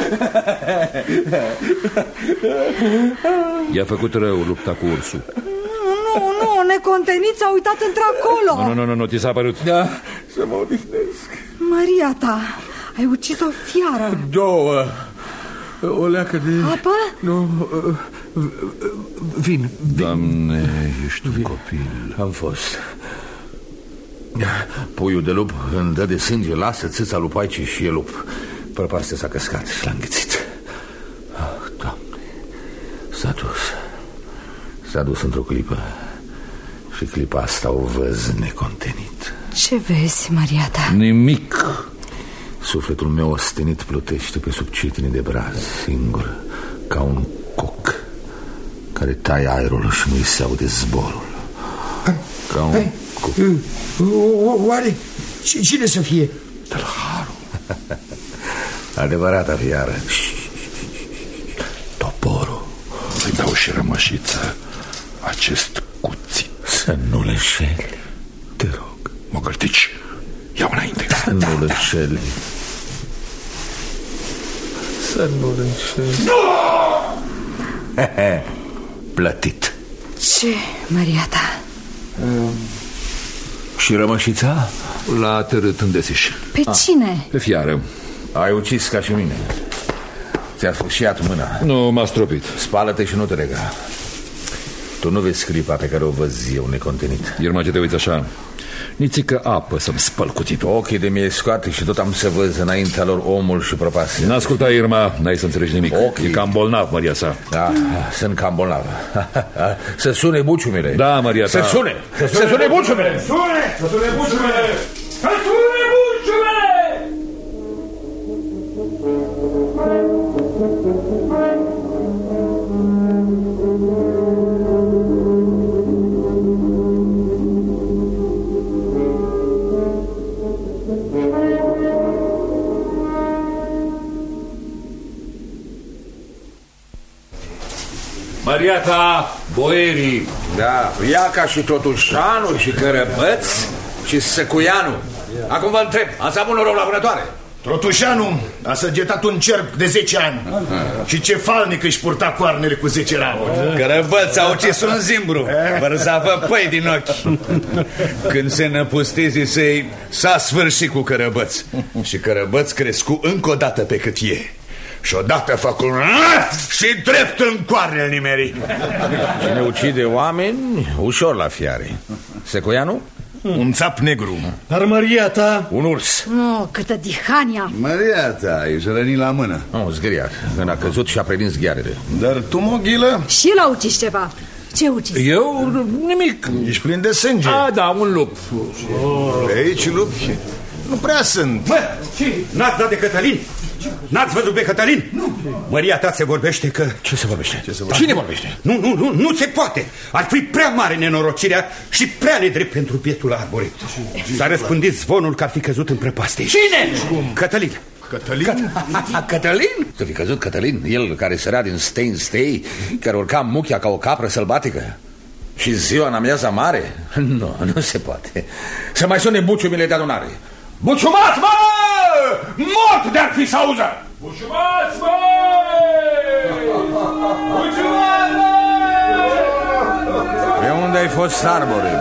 I-a făcut rău lupta cu ursul. Nu, necontenit s-a uitat într-acolo. Nu, ți s-a părut. Da, să mă odihnesc. Maria ta, ai ucis o fiară. Două. O leacă de... Apă? Nu, vin. Doamne, ești un copil. Am fost. Puiul de lup îmi dă de sânge, lasă țâța lui Paici și e lup. Prăpastea s-a căscat și l-a înghițit. Doamne, s-a dus într-o clipă. Și clipa asta o văz necontenit. Ce vezi, Maria ta? Nimic. Sufletul meu ostenit plutește pe sub cetine de braz, singur, ca un coc care taie aerul și nu-i se aude zborul. Ca un coc. Oare cine să fie? Tălharul. Adevărata fiară. Toporul. Îi dau și rămășiță acest cuțit. Să nu le înșeli, te rog. Mogăltici, ia înainte. Să nu le înșeli. Să nu le înșeli. Plătit. Ce, Maria ta? Și rămășița? L-a târât în desiș. Pe cine? Pe fiară. Ai ucis ca și mine. Ți-a sfârșiat mâna. Nu, m-a stropit. Spală-te și nu te lega. Tu nu vezi clipa pe care o văz eu necontenit. Irma, ce te uiți așa? Nițică apă să-mi spăl cuțitul. Ochii de mie scoate și tot am să văz înaintea lor omul și prăpastia. N-asculta, Irma, n-ai să înțelegi nimic. Ochii. E cam bolnav, Maria sa. Da, sunt cam bolnav. Să sune buciumile. Da, Maria ta. Să sune buciumile. Să sune buciumile. Maria ta, boierii. Da, Iaca și Totușanu și Cărăbăț și Săcuianu. Acum vă întreb, ați avut noroc la vânătoare? Totușanu a săgetat un cerb de 10 ani. Și ce falnic își purta coarnele cu 10 rani. Cărăbăț a ucis un zimbru, vărsavă păi din ochi. Când se năpustezi săi, s-a sfârșit cu Cărăbăț. Și Cărăbăț crescu încă o dată pe cât e. și odată fac un și drept în coarnele nimerii. Cine ucide oameni, ușor la fiare. Secoianu? Un țap negru. Dar Maria ta? Un urs. Câtă dihania. Maria ta, ești rănit la mână. Zgâriat, când a căzut și a previns ghearele. Dar tu, Moghilă? Și l-a ucis ceva. Ce ucis? Eu? Nimic. Ești plin de sânge. Da, un lup. Aici lupi? Nu prea sunt. Mă, n-ați dat de Cătălin? N-ați văzut pe Cătălin? Maria ta se vorbește că... Ce se vorbește? Cine vorbește? Nu se poate. Ar fi prea mare nenorocirea și prea nedrept pentru bietul arbore. S-a răspândit zvonul că ar fi căzut în prăpastie. Cine? Cătălin. Cătălin? Cătălin? Să fi căzut Cătălin? El care sărea din stei în stei, care urca muchia ca o capră sălbatică. Și ziua în amiaza mare? Nu se poate. Să mai sune buciumile de adunare. Buciumați, mă! Mort de-ar fi să auză! Buciumați, mă! Buciumați, mă! Pe unde ai fost, arbore?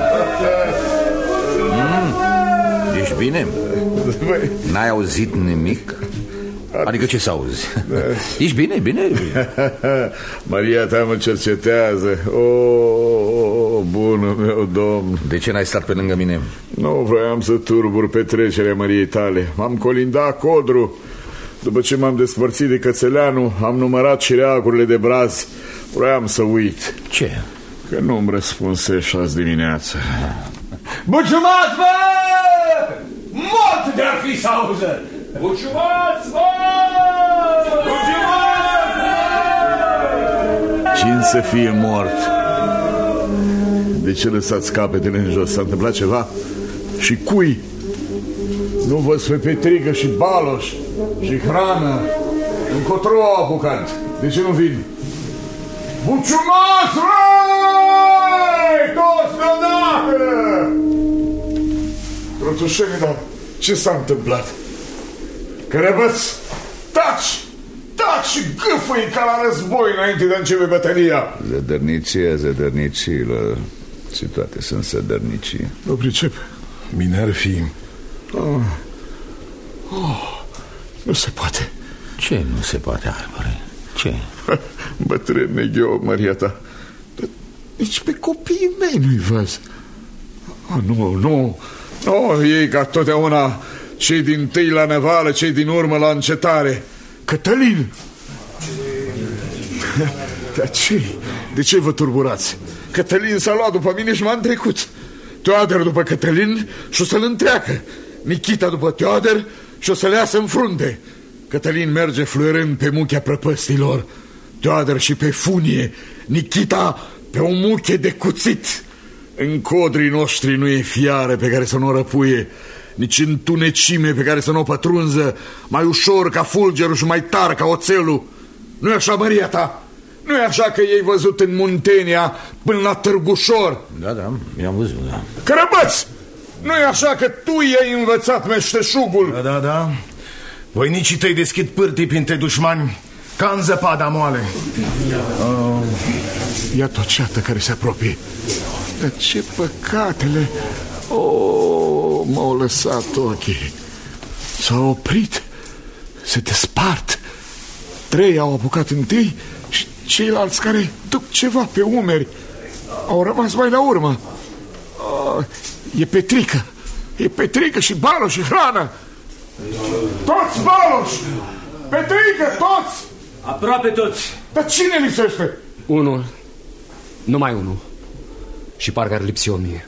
Ești bine? N-ai auzit nimic? Adică ce să auzi? Ești bine, bine? Maria ta mă cercetează. O, bunul meu domn. De ce n-ai stat pe lângă mine? Nu vroiam să turbur petrecerea Mariei tale. M-am colindat codru. După ce m-am despărțit de Cățeleanu, am numărat șireacurile de braz. Vroiam să uit. Ce? Că nu-mi răspunsești azi dimineață. Buciumați, bă! Mort de-ar fi să auză! Buciumați, bă! Buciumați, bă! Cine să fie mort? De ce lăsați capetele în jos? S-a întâmplat ceva? Și cui? Nu văd pe Petrică și Baloș și Hrană. Încotro au apucat. De ce nu vin? Buciumați, răi! Toți deodată! Rotușene, dar ce s-a întâmplat? Cărăbăți, taci! Taci și gâfâi ca la război înainte de a începe bătălia. Zădărnicilor. Și toate sunt zădărnicii. Nu pricep. Bine ar fi. Nu se poate. Ce nu se poate, arbore? Ce? Bătrân neghio, Maria ta. Nici pe copiii mei nu-i văz. Nu, ei ca totdeauna, cei din tâi la nevală, cei din urmă la încetare. Cătălin! Dar ce? De ce vă turburați? Cătălin s-a luat după mine și m-a întrecut. Teoder după Cătălin și o să-l întreacă. Nichita după Teoder și o să le iasă în frunte. Cătălin merge fluierând pe muchea prăpăstilor, Teoder și pe funie, Nichita pe o muche de cuțit. În codrii noștri nu e fiară pe care să nu o răpuie, nici întunecime pe care să nu o pătrunză, mai ușor ca fulgerul și mai tar ca oțelul. Nu-i așa, Maria ta? Nu-i așa că ei văzut în Muntenia până la Târgușor? Da, i-am văzut, da. Cărăbăți! Nu-i așa că tu i-ai învățat meșteșugul? Da. Voinicii tăi deschid pârtii printre dușmani ca în zăpada moale. Iată o ceată care se apropie. Dar ce păcatele! M-au lăsat ochii. S-au oprit. Se despart. 3 au apucat întâi și ceilalți care duc ceva pe umeri au rămas mai la urmă. E Petrică și Baloș și Hrană. Toți, Baloș! Petrică, toți! Aproape toți. Dar cine lipsește? Unul. Numai unul. Și parcă ar lipsi 1000.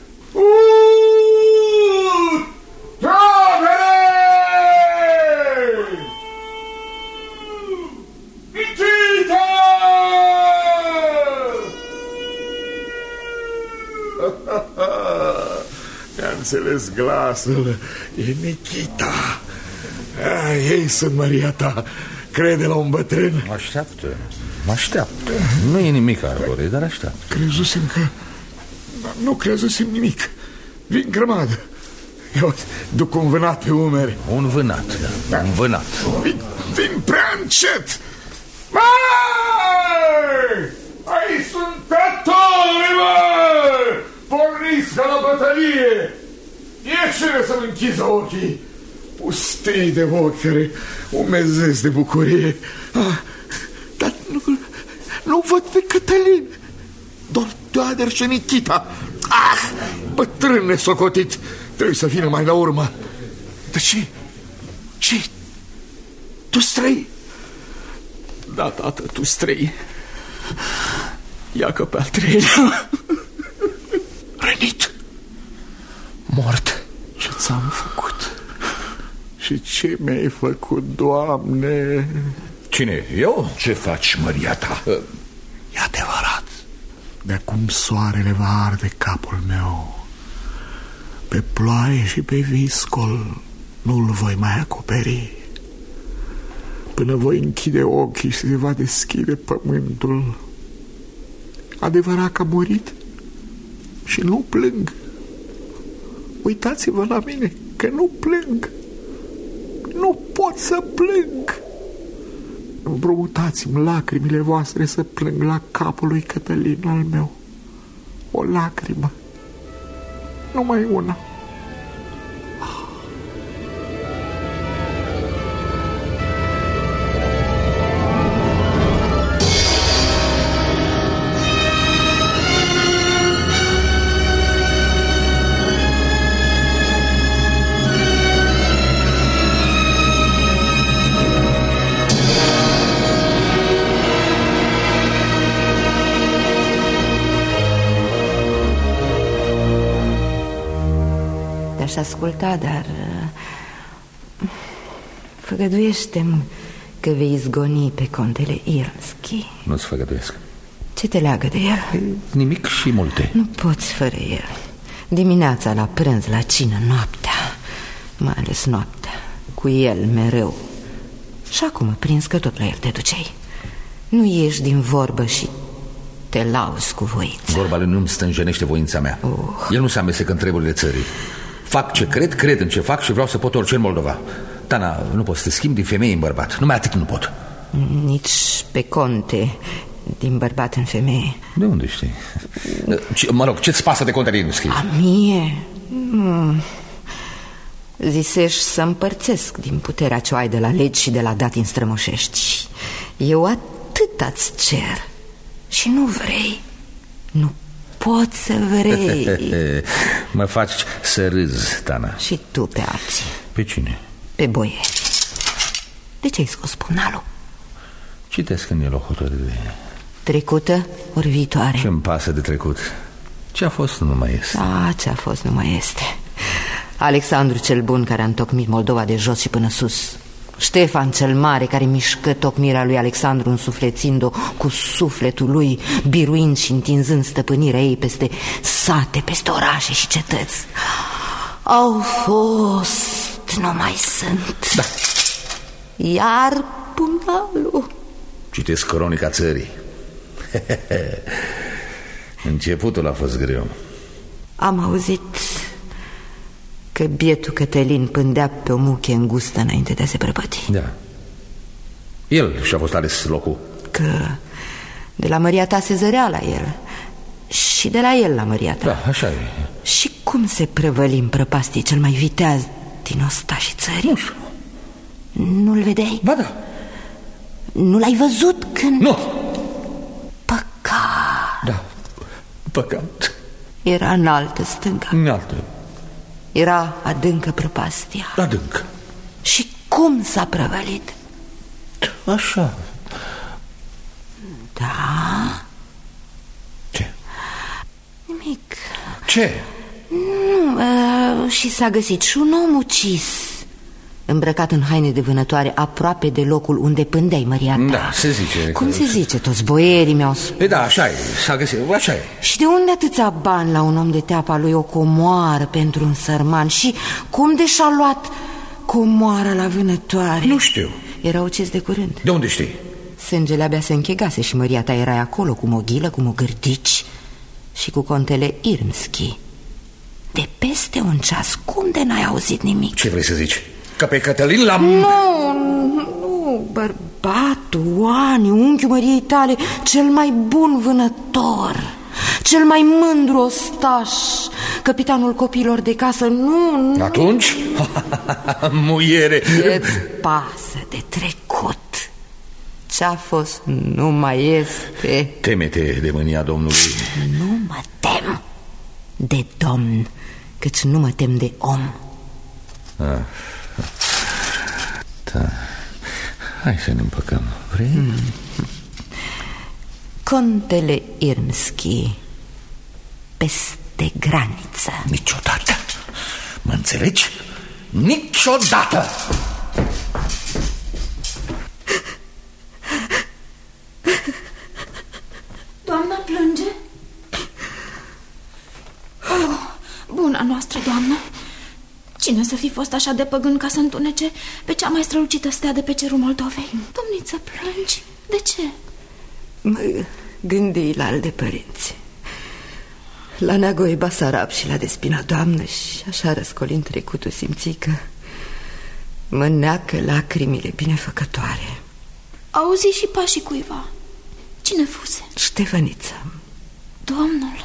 Nikita! Mi-a înțeles glasul. E Nikita. Ei sunt, Maria ta. Crede la un bătrân. Mă așteaptă. Nu e nimic, arbore, dar așteaptă. Crezusem că... Nu crezusem nimic. Vin grămadă. Eu duc un vânat pe umeri. Un vânat. Vin prea încet. Măi! Aici sunt tătorii, măi! Porniți ca la bătălie. E cine să-mi închiză ochii. pustii de ochi care umezesc de bucurie. Dar nu văd pe Cătălin, doar Teoader și Nikita. Bătrân nesocotit, trebuie să vină mai la urmă. Dar ce? Tu străi? Da, tată, tu străi. Ia că pe al treilea. Rănit. Mort. Ce ți-am făcut? Și ce mi-ai făcut, Doamne? Cine? Eu? Ce faci, măria ta? E adevărat. De acum soarele va arde capul meu. Pe ploaie și pe viscol nu-l voi mai acoperi. Până voi închide ochii și se va deschide pământul. Adevărat că a murit și nu plâng. Uitați-vă la mine că nu plâng. Nu pot să plâng. Împrumutați-mi lacrimile voastre să plâng la capul lui Cătălin al meu. O lacrimă, numai una. Te-aș asculta, dar făgăduiește-mi că vei izgoni pe contele Irmski. Nu-ți făgăduiesc. Ce te leagă de el? Nimic și multe. Nu poți fără el. Dimineața, la prânz, la cină, noaptea, mai ales noaptea, cu el mereu. Și acum mă prins că tot la el te duceai. Nu ieși din vorbă și te lauzi cu voința. Vorba lui nu-mi stânjenește voința mea. El nu se amestecă în treburile țării. Fac ce cred în ce fac și vreau să pot orice în Moldova. Tana, nu poți să te schimbi din femeie în bărbat. Numai atât nu pot. Nici pe conte din bărbat în femeie. De unde știi? Mă rog, ce-ți pasă de Contele Irmski? A mie? Zisești să împărțesc din puterea ce o ai de la legi și de la datini strămoșești. Eu atâta-ți cer și nu vrei. Nu poți să vrei. Mă faci să râzi, Tana. Și tu pe alții. Pe cine? Pe boieri. De ce ai scos pumnalul? Citesc în el o hotărâre. Trecută ori viitoare? Ce-mi pasă de trecut? Ce a fost nu mai este. Ce a fost nu mai este. Alexandru cel Bun, care a întocmit Moldova de jos și până sus. Ștefan cel Mare, care mișcă tocmirea lui Alexandru însuflețind-o cu sufletul lui, biruind și întinzând stăpânirea ei peste sate, peste orașe și cetăți. Au fost, nu mai sunt. Da. Iar pumnalul. Citesc cronica țării. Începutul a fost greu. Am auzit că bietul Cătălin pândea pe o muche îngustă înainte de a se prăpăti. Da. El și-a fost ales locul. Că de la măria ta se zărea la el și de la el la măria ta. Da, așa e. Și cum se prăvăli în prăpastie cel mai viteaz din ostașii țării? Nu știu. Nu-l vedeai? Ba da. Nu l-ai văzut când... Nu. Păcat. Da, păcat. Era înaltă stânga. Înaltă. Era adâncă prăpastia. Adâncă. Și cum s-a prăvălit? Așa. Da? Ce? Nimic. Ce? Nu, și s-a găsit și un om ucis, îmbrăcat în haine de vânătoare, aproape de locul unde pândeai măria ta. Da, se zice. Cum se zice? Toți boierii mi-au spus. E, da, așa e, s-a găsit, așa e. Și de unde atâția bani la un om de teapa lui, o comoară pentru un sărman? Și cum de și-a luat comoara la vânătoare? Nu știu. Era ucis de curând. De unde știi? Sângele abia se închegase și măria ta era acolo cu moghilă, cu mogârdici și cu contele Irmski. De peste un ceas, cum de n-ai auzit nimic? Ce vrei să zici? Că pe Cătălin l-am... Nu, bărbatul, Oani, unchiul măriei tale, cel mai bun vânător, cel mai mândru ostaș, capitanul copiilor de casă. Nu. Atunci? Muiere! Ce-ți pasă de trecut? Ce-a fost nu mai este. Teme-te de mânia Domnului. Nu mă tem de domn, căci nu mă tem de om. Da. Hai să ne împăcăm. Vrei? Contele Irmski, peste graniță. Niciodată. Mă înțelegi? Niciodată! Doamna plânge? Oh, buna noastră, doamnă. Cine să fi fost așa de păgân ca să întunece pe cea mai strălucită stea de pe cerul Moldovei? Domniță, plângi? De ce? Mă gândi la al de părinți, la Neagoe Basarab și la Despina doamnă, și așa răscolind trecutul simți că mă neacă lacrimile binefăcătoare. Auzi și pașii cuiva. Cine fuse? Ștefăniță. Domnul.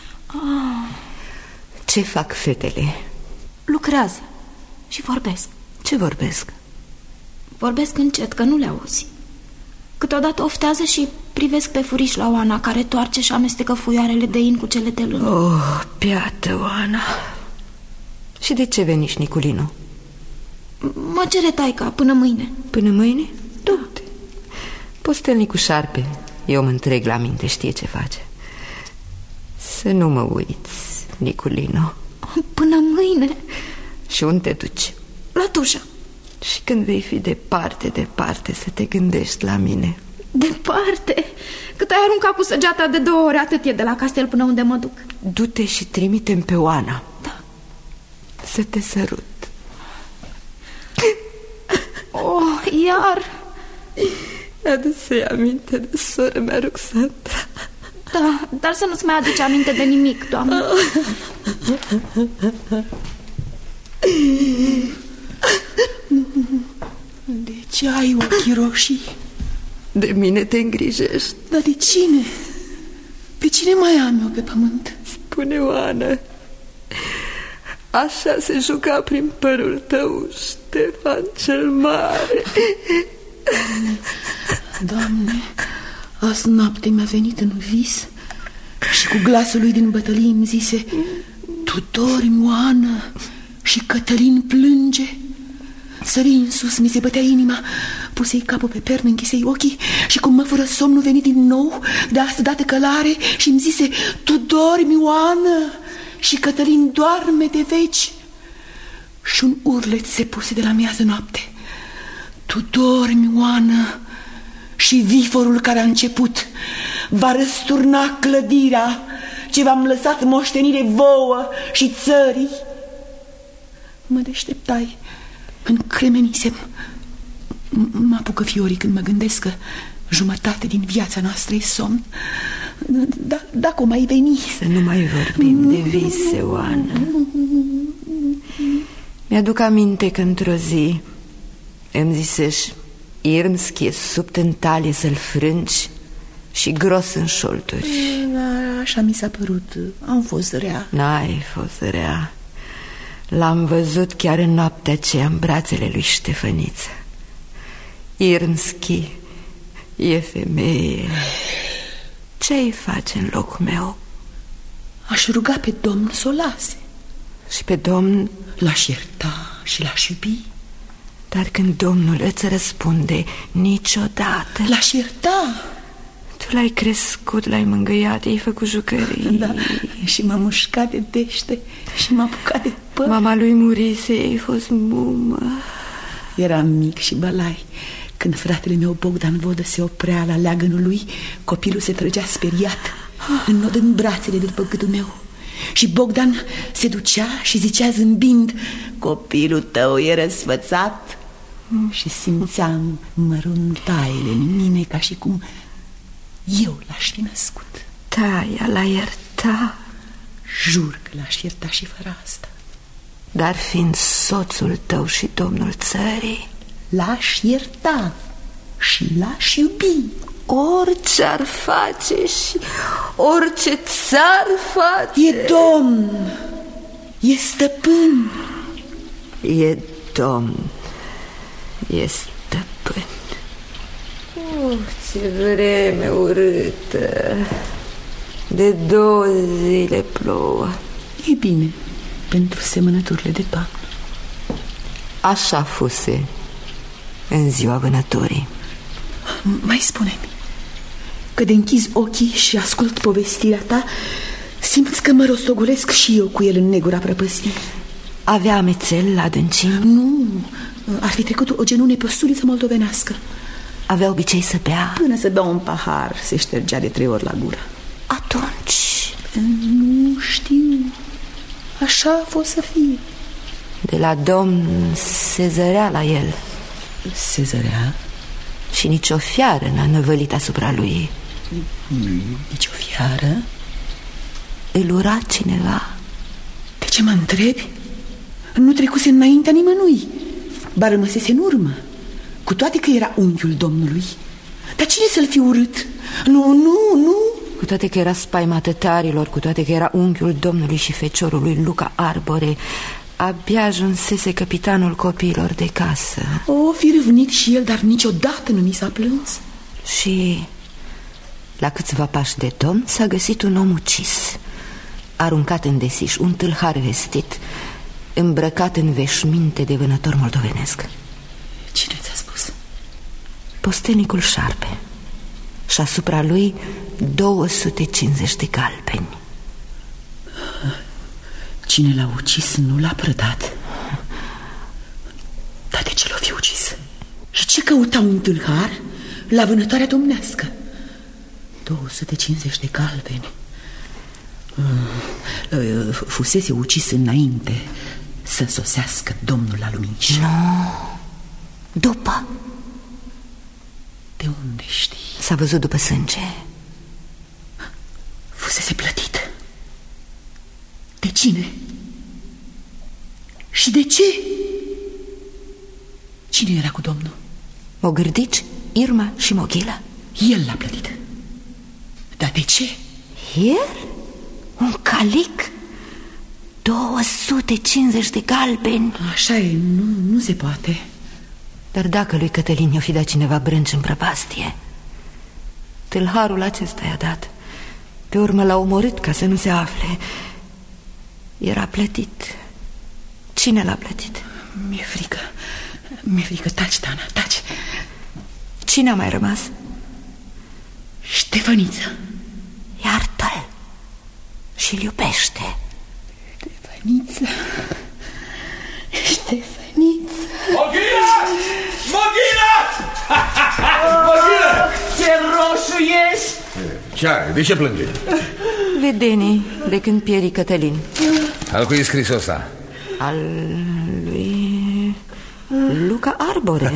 Ce fac fetele? Lucrează și vorbesc. Ce vorbesc? Vorbesc încet, că nu le auzi. Câteodată oftează și privesc pe furiș la Oana, care toarce și amestecă fuioarele de in cu cele de lână. Oh, piată Oana. Și de ce veni Niculinu? Mă cere taica până mâine. Până mâine? Du-te. Postelnicul șarpe, eu mă întreg la minte, știe ce face. Să nu mă uiți, Niculinu. Până mâine. Și unde te duci? La Tușa. Și când vei fi departe, să te gândești la mine. Departe? Cât ai aruncat cu săgeata de 2 ore, atât e de la castel până unde mă duc. Du-te și trimite-mi pe Oana. Da. Să te sărut. Oh, iar. Adu-se aminte de sora mea, Ruxandra. Da, dar să nu-ți mai aduci aminte de nimic, doamnă. De ce ai ochii roșii? De mine te îngrijești. Dar de cine? Pe cine mai am eu pe pământ? Spune, Oana. Așa se juca prin părul tău Ștefan cel Mare. Doamne, azi noapte mi-a venit în vis și cu glasul lui din bătălie îmi zise: Tudor, Ioană, și Cătălin plânge. Sări în sus, mi se bătea inima, puse-i capul pe pernă, închise-i ochii și cum mă fără somnul veni din nou, de asta dată călare și îmi zise: Tu dormi, Ioană, și Cătălin doarme de veci. Și un urlet se puse de la miază noapte: Tu dormi, Ioană, și viforul care a început va răsturna clădirea ce v-am lăsat moștenire vouă și țării. Mă deșteptai, încremenisem. Mă apucă fiorii când mă gândesc că jumătate din viața noastră e somn. Dacă o mai veni... Să nu mai vorbim de vise, Oana. Mi-aduc aminte că într-o zi îmi ziseși: Irmski e sub talie să-l frângi și gros în șolturi. Așa mi s-a părut. Am fost rea. N-ai fost rea. L-am văzut chiar în noaptea aceea în brațele lui Ștefăniță. Irmski e femeie. Ce-i face în locul meu? Aș ruga pe Domn să o lase. Și pe Domn? L-aș ierta și l-aș iubi. Dar când Domnul îți răspunde niciodată... L-aș ierta. Tu l-ai crescut, l-ai mângâiat, i-ai făcut jucării. Da, și m-a mușcat de dește și m-a apucat de păr. Mama lui murise, ei fost mumă. Eram mic și bălai. Când fratele meu Bogdan Vodă se oprea la leagănul lui, copilul se trăgea speriat, înnodând brațele de după gâtul meu. Și Bogdan se ducea și zicea zâmbind: Copilul tău e răsfățat. Și simțeam măruntaiele în mine, ca și cum eu l-aș fi născut. Taia l-a ierta. Jur că l-aș ierta și fără asta. Dar fiind soțul tău și domnul țării, l-aș ierta și l-aș iubi. orice ar face și orice țar face. E domn, e stăpân. E domn, e stăpân. Ce vreme urâtă. De 2 zile plouă. E bine pentru semănăturile de toamnă. Așa fuse în ziua vânătorii. Mai spune-mi, că de închizi ochii și ascult povestirea ta, simți că mă rostogolesc și eu cu el în negura prăpăstii. Avea amețel la adâncimi? Nu, ar fi trecut o genune pe o suliță moldovenească. Avea obicei să bea? Până să bea un pahar, se ștergea de 3 ori la gură. Atunci? Nu știu. Așa a fost să fie. De la domn se zărea la el. Se zărea? Și nici o fiară n-a năvălit asupra lui. Nici o fiară? Îl ura cineva? De ce mă întrebi? Nu trecuse înaintea nimănui, ba rămăsese în urmă, cu toate că era unchiul domnului. Dar cine să-l fi urât? Nu. Cu toate că era spaima tătarilor, cu toate că era unchiul domnului și feciorul lui Luca Arbore, abia ajunsese capitanul copiilor de casă. O, fi râvnit și el, dar niciodată nu mi s-a plâns. Și la câțiva pași de domn s-a găsit un om ucis, aruncat în desiș, un tâlhar vestit, îmbrăcat în veșminte de vânător moldovenesc. Cine ți-a spus? Postenicul Șarpe. Și asupra lui 250 de galbeni. Cine l-a ucis nu l-a prădat. Dar de ce l-o fi ucis? Și ce căuta un tâlhar la vânătoarea domnească? 250 de galbeni. Fusese ucis înainte să sosească domnul la luminiș. Nu, după. De unde știi? S-a văzut după sânge. Fusese plătit. De cine? Și de ce? Cine era cu domnul? Mogârdici, Irma și Moghila. El l-a plătit. Dar de ce? El? Un calic? 250 de galbeni. Așa e, nu se poate. Dar dacă lui Cătălin i-o fi dat cineva brânci în prăpastie, tâlharul acesta i-a dat. Pe urmă l-a omorât ca să nu se afle. Era plătit. Cine l-a plătit? Mi-e frică. Mi-e frică. Taci, Tana, taci. Cine a mai rămas? Ștefăniță. Iartă-l și-l iubește. Ștefăniță. Ștefăniță. Moghila! Moghila! Moghila! Ce roșu ești! Ce are? De ce plânge? Vedenii de când pieri Cătălin. Al cui e scrisul ăsta? Al lui Luca Arbore.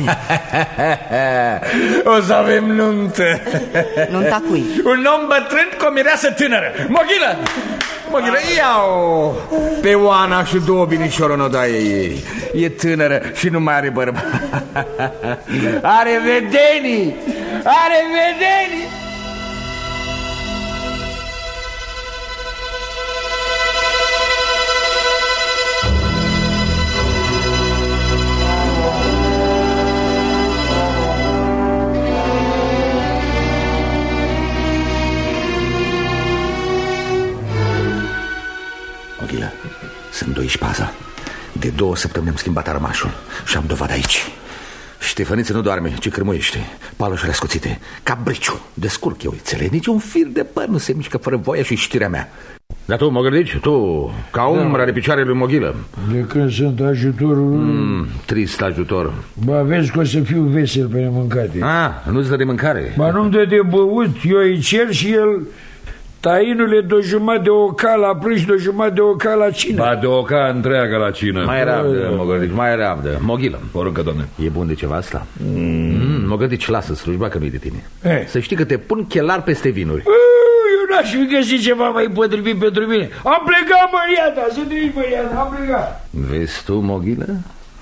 O să avem nuntă. Nunta cui? Un om bătrân cu o mireasă tânără. Moghila, ia-o pe Oana și 2 binișori în odaie ei. E tânără și nu mai are bărbat. Are vedenii. Sunt 2 paza. De 2 săptămâni am schimbat armașul și am dovadă aici. Ștefăniță nu doarme, ci cârmuiește, paloșele ascuțite, ca briciu. Descurc eu ițele, nici un fir de păr nu se mișcă fără voia și știrea mea. Dar tu, Mogârdici, tu, ca umbra de picioarele lui Moghilă. De când sunt ajutorul... Trist ajutor. Ba, vezi că o să fiu vesel pe nemâncate. Nu-ți dă de mâncare? Ba, nu-mi dă de băut, eu îi cer și el... Tainule de o jumătate de oca la prânz și de o jumătate de oca la cină. Ba, de oca întreagă la cină. Mai rabdă, Mogârdici, mai rabdă. Moghilă. Poruncă, doamne. E bun de ceva asta? Mogârdici, lasă slujba că nu-i de tine. Să știi că te pun chelar peste vinuri. Eu n-aș fi găsit ceva mai potrivit pentru mine. Am plecat, Măriata, să treci, Măriata, am plecat. Vezi tu, Moghilă?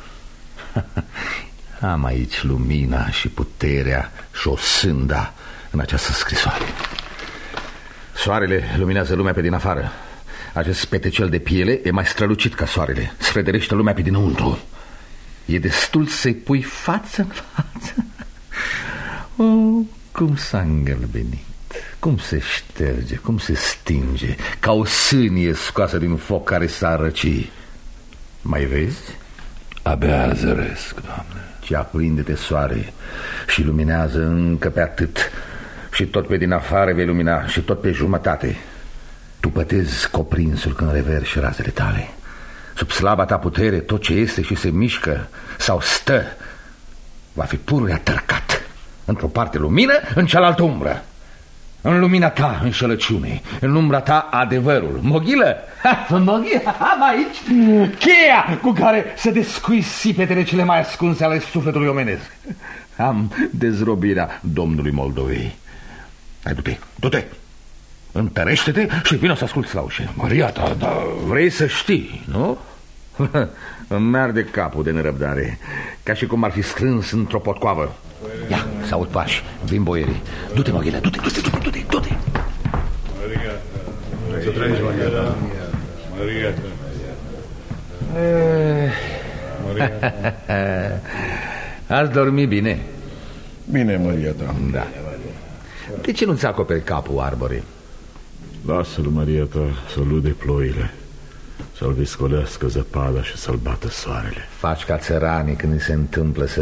Am aici lumina și puterea și o sânda în această scrisoare. Soarele luminează lumea pe din afară. Acest petecel de piele e mai strălucit ca soarele. Sfrederește lumea pe dinăuntru. E destul să-i pui față în față. Oh, cum s-a îngălbenit, cum se șterge, cum se stinge, ca o sânie scoasă din foc care s-a răci. Mai vezi? Abia zăresc, Doamne. Ce aprinde-te, soare, și luminează încă pe atât. Și tot pe din afară vei lumina, și tot pe jumătate. Tu pătezi coprinsul când reverși razele tale. Sub slaba ta putere, tot ce este și se mișcă sau stă va fi pururea tărcat. Într-o parte lumină, în cealaltă umbră. În lumina ta înșelăciune, în umbra ta adevărul. Moghilă? Moghilă, am aici cheia cu care să descui sipetele cele mai ascunse ale sufletului omenesc. Am dezrobirea Domnului Moldovei. Hai, du-te, întărește-te și vină să asculți la ușă. Maria ta, da. Vrei să știi, nu? Îmi arde capul de nerăbdare, ca și cum ar fi strâns într-o potcoavă. Ia, s-aud pași, vin boierii. Du-te, Moghile, du-te. Să trăiești, Maria ta. Maria ta. Ați dormit bine? Bine, Maria ta. Da. De ce nu-ți acoperi capul, Arbore? Lasă-l, Maria ta, să lude ploile, să-l viscolească zăpada și să-l bată soarele. Faci ca țăranii când îi se întâmplă să...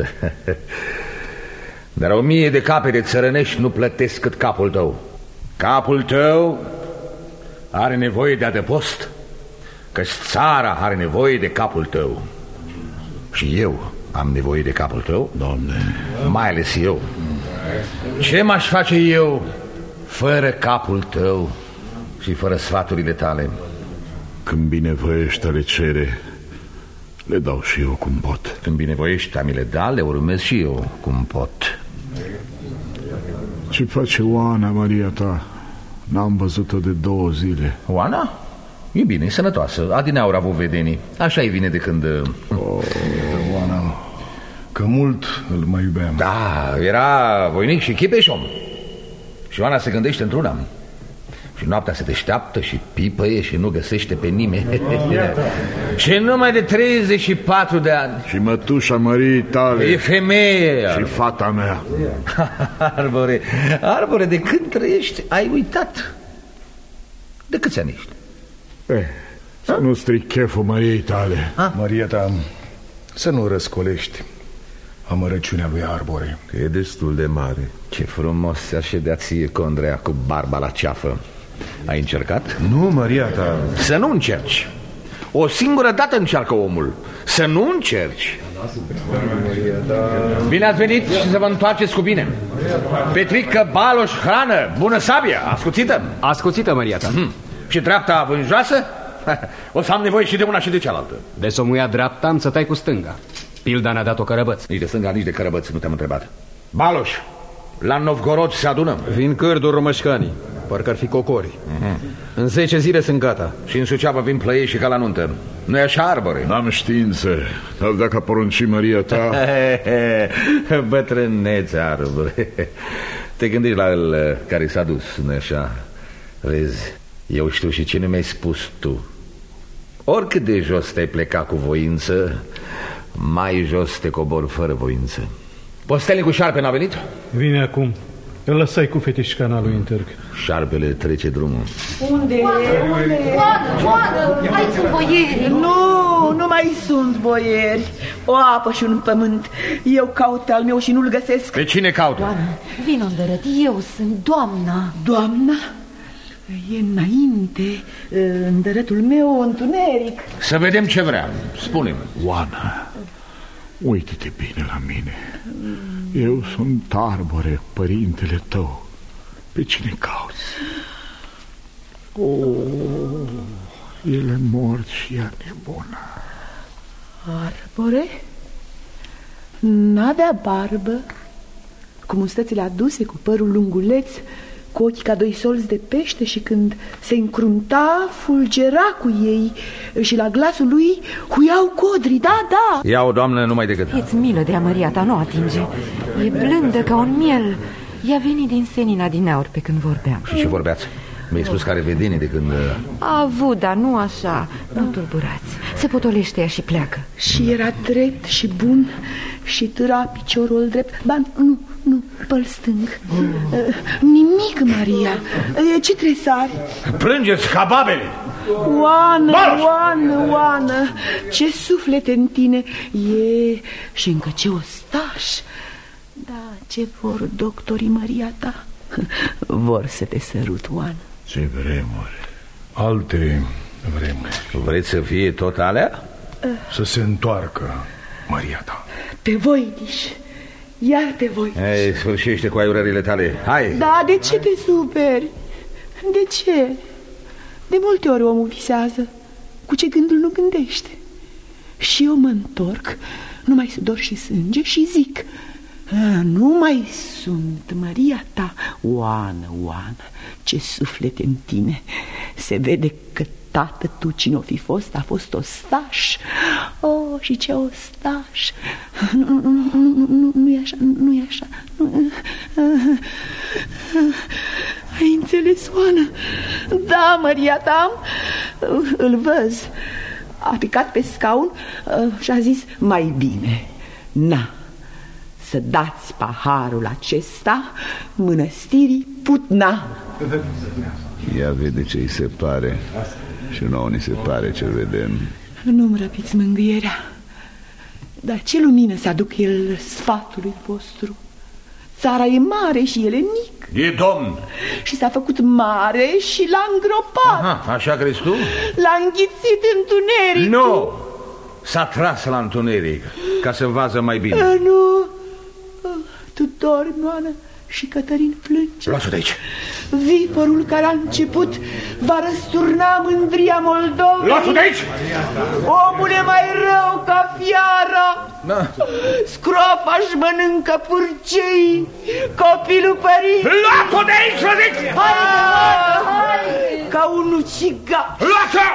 Dar 1000 de capete țărănești nu plătesc cât capul tău. Capul tău are nevoie de adăpost, că-și țara are nevoie de capul tău. Și eu am nevoie de capul tău, Doamne. Mai ales eu. Ce m-aș face eu fără capul tău și fără sfaturile tale? Când binevoiești a le cere, le dau și eu cum pot. Când binevoiești a mi le da, le urmez și eu cum pot. Ce face Oana, Maria ta? N-am văzut-o de 2 zile. Oana? E bine, e sănătoasă. Adineaur a avut vedenii. Așa-i vine de când... Oana, că mult îl mai iubeam. Da, era voinic și chipeș om. Și Oana se gândește într-una. Și noaptea se deșteaptă și pipăie și nu găsește pe nimeni. Și numai de 34 de ani. Și mătușa Măriei tale e femeie. Și fata mea. Arbore, de când trăiești ai uitat. De câți ani ești? Să nu stric cheful Măriei tale. Maria ta, să nu răscolești amărăciunea lui Arbore. E destul de mare. Ce frumos se aședea ție Condrea cu barba la ceafă. Ai încercat? Nu, Maria ta. Să nu încerci. O singură dată încearcă omul. Să nu încerci. Bine ați venit și să vă întoarceți cu bine. Petrică, Baloș, hrană, bună sabia. Ascuțită? Ascuțită, Maria ta. Și dreapta vânjoasă? O să am nevoie și de una și de cealaltă. De să mă ia dreapta, am să tai cu stânga. Pilda ne-a dat o cărăbăț. Nici de stânga, nici de cărăbăț, nu te-am întrebat. Baloș, la Novgorod se adună. Vin cârduri romășcani, parcă ar fi cocori. În 10 zile sunt gata. Și în Suceava vin plăieși și ca la nuntă. Nu-i așa, Arbore? N-am știință, dar dacă a poruncit Maria ta... Bătrânețe, Arbore. Te gândești la el care s-a dus, nu-i așa? Vezi, eu știu și ce nu mi-ai spus tu. Oricât de jos te-ai plecat cu voință, mai jos te cobor fără voință. Postelnicul Șarpe n-a venit? Vine acum. Îl lăsai cu fetișcana lui în târg. Șarpele trece drumul. Unde? Oană, aici sunt boierii. Nu mai sunt boieri. O apă și un pământ. Eu caut al meu și nu-l găsesc. Pe cine caută? Doamnă, vino îndărăt, eu sunt doamna. Doamna? E înainte, îndărătul meu, întuneric. Să vedem ce vrea, spune-mi. Oana, uite-te bine la mine. Eu sunt Arbore, părintele tău. Pe cine cauți? El e mort și ea nebună. Arbore? N-avea barbă, cu mustățile aduse, cu părul lunguleț, cu ochii ca 2 solzi de pește, și când se încrunta, fulgera cu ei și la glasul lui huiau codrii, da. Ia-o, doamnă, numai decât. Fieți milă de Maria ta, nu atinge. E blândă ca un miel. Ea veni din senin adineauri pe când vorbeam. Și ce vorbeați? Mi-ai spus că are vedenie de când... A avut, dar nu așa. Nu tulburați. Se potolește ea și pleacă. Și era drept și bun și târa piciorul drept. Ba, nu, pe-l stâng. Nimic, Maria. Ce tresari? Plângeți ca babele. Oană, ce suflete în tine. E și încă ce ostaș. Da, ce vor doctorii, Maria ta? Vor să te sărut, Oană. Ce vremuri. Alte vremuri. Vreți să fie tot alea? Să se întoarcă, Maria ta. Pe voi, Diș. Iar pe voi. Ei, sfârșește cu aiurările tale. Hai. Da, de ce te superi? De ce? De multe ori omul visează, cu ce gândul nu gândește. Și eu mă întorc, numai sudor și sânge, și zic: nu mai sunt, Maria ta. Oană, ce suflete în tine. Se vede că tată tu, cine o fi fost, a fost ostaș. Oh, și ce ostaș. Nu e așa, nu e așa. Ai înțeles, Oană? Da, Maria ta, îl văz. A picat pe scaun și a zis: mai bine, na, să dați paharul acesta mănăstirii Putna. Ea vede ce îi se pare și nouă ni se pare ce vedem. Nu-mi răpiți mângâierea. Dar ce lumină să aduc el sfatului vostru? Țara e mare și el e mic. E domn. Și s-a făcut mare și l-a îngropat. Aha, așa crezi tu? L-a înghițit întunericul. Nu, s-a tras la întuneric ca să vază mai bine. Nu, tu dormi, Oană, și Cătărin plânge. Luați-o de aici. Viporul care a început va răsturna mândria Moldovei. Luați-o de aici! Omul e mai rău ca fiara. Scroapa își mănâncă purcei, copilul părinți. Luați-o de aici, vă zic! Hai, ca un ucigaș. Luați-o!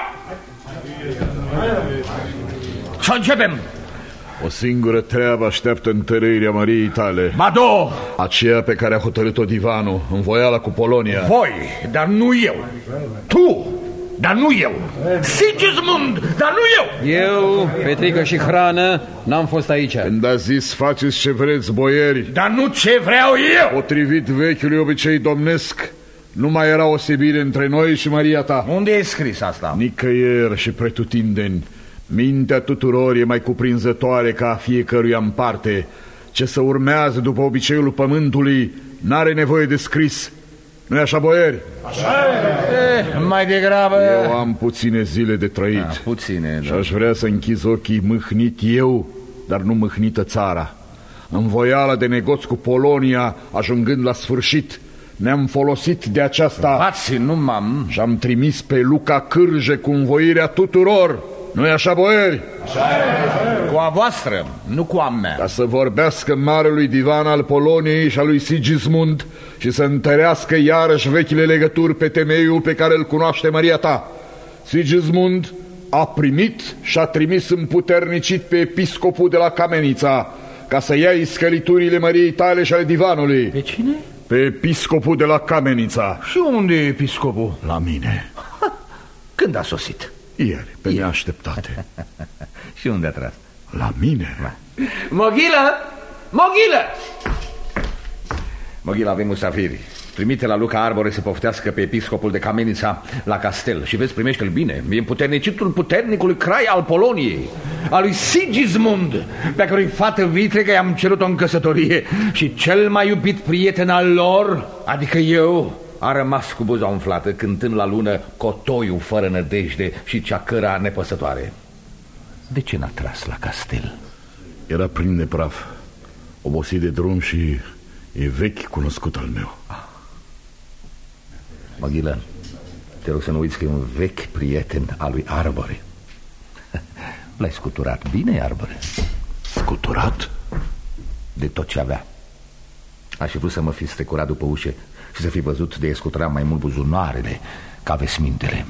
Să începem. O singură treabă așteaptă întărirea Mariei tale. Ba două. Aceea pe care a hotărât-o divanul, învoiala cu Polonia. Voi, dar nu eu. Tu, dar nu eu. Sigismund, dar nu eu. Eu, Petrică și Hrană, n-am fost aici. Când a zis: faceți ce vreți, boieri, dar nu ce vreau eu. Potrivit vechiului obicei domnesc, nu mai era osebire între noi și Maria ta. Unde e scris asta? Nicăieri și pretutindeni. Mintea tuturor e mai cuprinzătoare ca a fiecăruia în parte. Ce să urmează după obiceiul pământului n-are nevoie de scris. Nu-i așa, boieri? Așa e. Mai degrabă. Eu am puține zile de trăit. Puține, și aș vrea să închiz ochii mâhnit eu, dar nu mâhnită țara. Învoiala de negoț cu Polonia ajungând la sfârșit, ne-am folosit de aceasta și am trimis pe Luca Cârje cu învoirea tuturor. Nu-i așa, boieri? Așa e. Cu a voastră, nu cu a mea. Ca să vorbească marelui divan al Poloniei și al lui Sigismund și să întărească iarăși vechile legături pe temeiul pe care îl cunoaște Maria ta. Sigismund a primit și a trimis împuternicit pe episcopul de la Camenița ca să ia iscăliturile Mariei tale și ale divanului. Pe cine? Pe episcopul de la Camenița. Și unde e episcopul? La mine. Când a sosit? Ieri, pe neașteptate. Și unde a tras? La mine. Moghilă! Moghilă! Moghilă, avem musafiri. Trimite la Luca Arbore să poftească pe episcopul de Camenița la castel. Și vezi, primește-l bine. E împuternicitul puternicului Crai al Poloniei, al lui Sigismund, pe cărui fată vitregă i-am cerut-o în căsătorie. Și cel mai iubit prieten al lor, adică eu, a rămas cu buza umflată, cântând la lună cotoiul fără nădejde și ceacăra nepăsătoare. De ce n-a tras la castel? Era plin de praf, obosit de drum și e vechi cunoscut al meu. Moghilă, te rog să nu uiți că e un vechi prieten al lui Arbore. L-ai scuturat bine, Arbore? Scuturat? De tot ce avea. Aș fi vrut să mă fi strecurat după ușe și să fi văzut de escutura mai mult buzunarele ca vesmintele.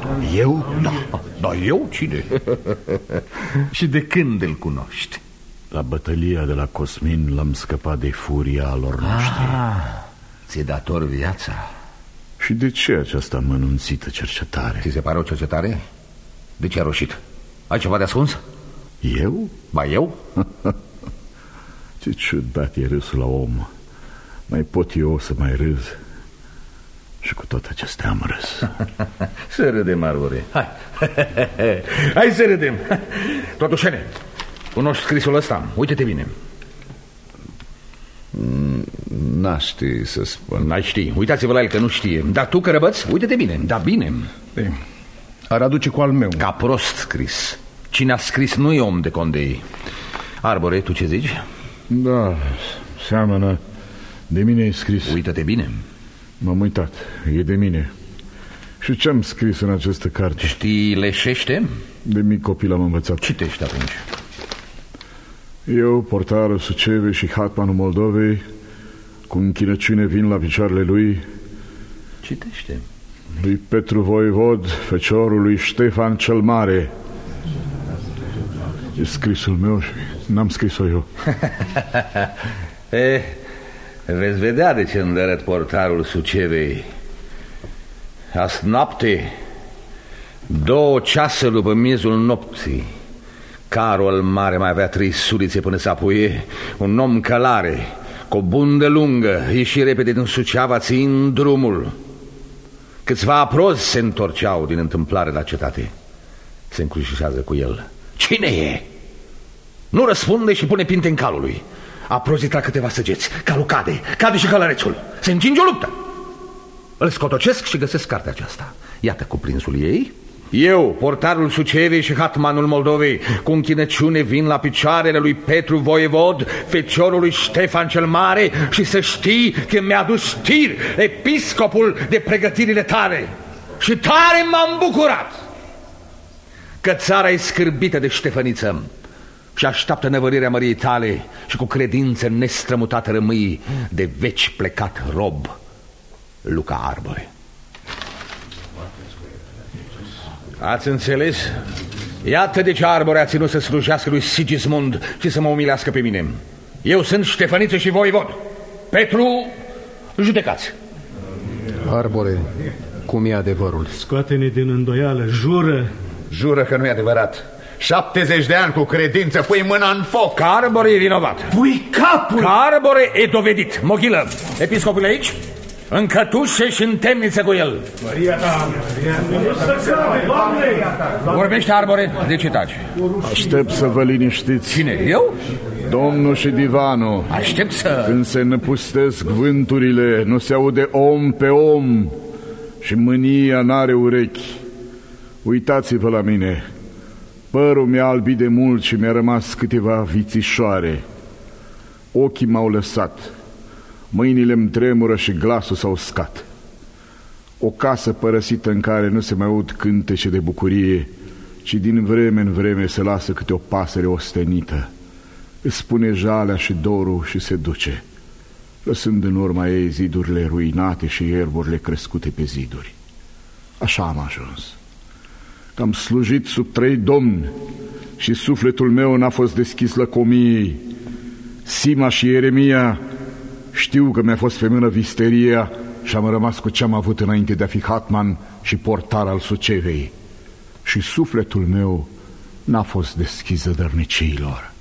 Eu? Da, eu cine? Și de când îl cunoști? La bătălia de la Cosmin l-am scăpat de furia lor noștri. Ți-e dator viața. Și de ce această amănunțită cercetare? Ți se pare o cercetare? De ce ai roșit? Ai ceva de ascuns? Eu? Ba eu? Ce ciudat e râsul la om. Mai pot eu să mai râz. Și cu toate acestea am râs. Să râdem, Arbore. Hai. Hai să râdem. Totușene, cunoști scrisul ăsta? Uite-te bine. N-aș ști să spun. N-ai ști, uitați-vă la el că nu știe. Dar tu, Cărăbăț, uite-te bine. Da, bine. Ar aduce cu al meu. Ca prost scris. Cine a scris nu e om de condei. Arbore, tu ce zici? Da, seamănă. De mine e scris. Uită-te bine. M-am uitat, e de mine. Și ce-am scris în această carte? Știi leșește? De mic copil am învățat. Citește atunci. Eu, portarul Sucevei și hatmanul Moldovei, cu închinăciune vin la picioarele lui. Citește. Lui Petru Voivod, feciorul lui Ștefan cel Mare. E scrisul meu și n-am scris-o eu. Veți vedea de ce îndărăt portarul Sucevei. Azi noapte, 2 cease după miezul nopții, Carol Mare mai avea 3 sulițe până să apuie. Un om călare, cu o bundă lungă, ieși repede din Suceava țiind drumul. Câțiva aprozi se întorceau din întâmplare la cetate. Se încrucișează cu el. Cine e? Nu răspunde și pune pinte în calul lui. Aprozii trag câteva săgeți. Calul cade și călărețul. Se încinge o luptă. Îl scotocesc și găsesc cartea aceasta. Iată cuprinsul ei. Eu, portarul Sucevei și hatmanul Moldovei, cu închinăciune vin la picioarele lui Petru Voievod, feciorul lui Ștefan cel Mare, și să știi că mi-a dus știri episcopul de pregătirile tale. Și tare m-am bucurat că țara e scârbită de Ștefăniță și așteaptă năvărirea măriei tale și cu credință nestrămutată rămâi de veci plecat rob. Luca Arbore. Ați înțeles? Iată de ce Arbore a ținut să slujească lui Sigismund și să mă umilească pe mine. Eu sunt Ștefăniță și Voivod. Petru, judecați. Arbore, cum e adevărul? Scoate-ne din îndoială, jură. Jură că nu e adevărat. 70 de ani cu credință, pui mâna în foc. Arbore e vinovat. Pui capul. Arbore e dovedit. Moghilă, episcopul aici? Încătușe și în temniță cu el. Maria ta, vorbește, Arbore, de ce taci? Aștept să vă liniștiți. Cine, eu? Domnul și divanul. Aștept să... Când se năpustesc vânturile, nu se aude om pe om și mânia n-are urechi. Uitați-vă la mine. Părul mi-a albit de mult și mi-a rămas câteva vițișoare. Ochii m-au lăsat. Mâinile-mi tremură și glasul s-a uscat. O casă părăsită în care nu se mai aud cântece de bucurie, ci din vreme în vreme se lasă câte o pasăre ostenită. Îți spune jalea și dorul și se duce, lăsând în urma ei zidurile ruinate și ierburile crescute pe ziduri. Așa am ajuns. Că am slujit sub 3 domni și sufletul meu n-a fost deschis lăcomiei. Sima și Ieremia știu că mi-a fost pe mână visteria și am rămas cu ce-am avut înainte de a fi hatman și portar al Sucevei. Și sufletul meu n-a fost deschis zădărniciilor.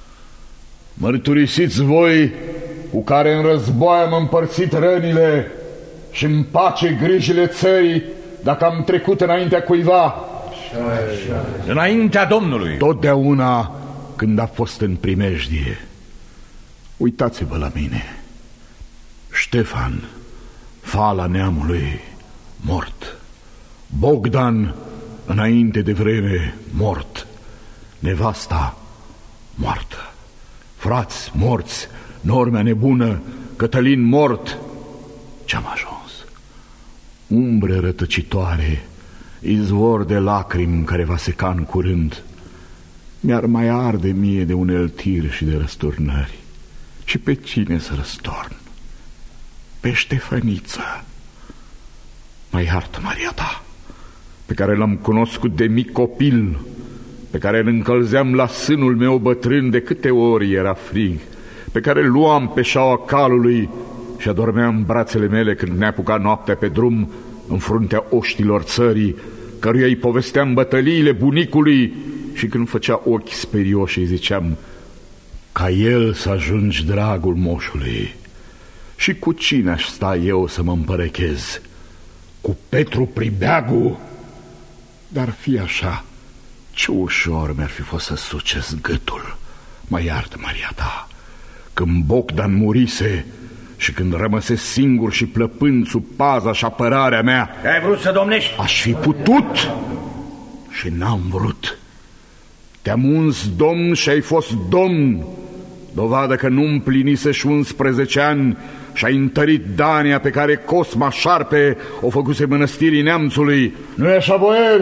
Mărturisiți voi cu care în război am împărțit rănile și în pace grijile țării, dacă am trecut înaintea cuiva. Înaintea Domnului. Totdeauna când a fost în primejdie. Uitați-vă la mine. Ștefan, fala neamului, mort. Bogdan, înainte de vreme, mort. Nevasta, moartă. Frați morți, Normea nebună, Cătălin mort. Ce-am ajuns? Umbre rătăcitoare, izvor de lacrimi care va seca în curând. Mi-ar mai arde mie de uneltiri și de răsturnări. Și pe cine să răstorn? Pe Ștefăniță. Mai iartă Maria ta, pe care l-am cunoscut de mic copil, pe care îl încălzeam la sânul meu bătrân de câte ori era frig, pe care îl luam pe șaua calului și adormeam în brațele mele când ne apuca noaptea pe drum în fruntea oștilor țării, căruia îi povesteam bătăliile bunicului și când făcea ochi sperioși îi ziceam: ca el să ajungi, dragul moșului. Și cu cine aș sta eu să mă împărechez? Cu Petru Pribeagu? Dar fi așa, ce ușor mi-ar fi fost să sucesc gâtul. Mă iartă, Maria ta, când Bogdan murise și când rămăse singur și plăpând sub paza și apărarea mea. Ai vrut să domnești? Aș fi putut și n-am vrut. Te-am uns domn și ai fost domn, dovadă că nu împlinise și 11 ani și ai întărit Dania pe care Cosma Șarpe o făcuse mănăstirii neamțului. Nu-i așa, boieri?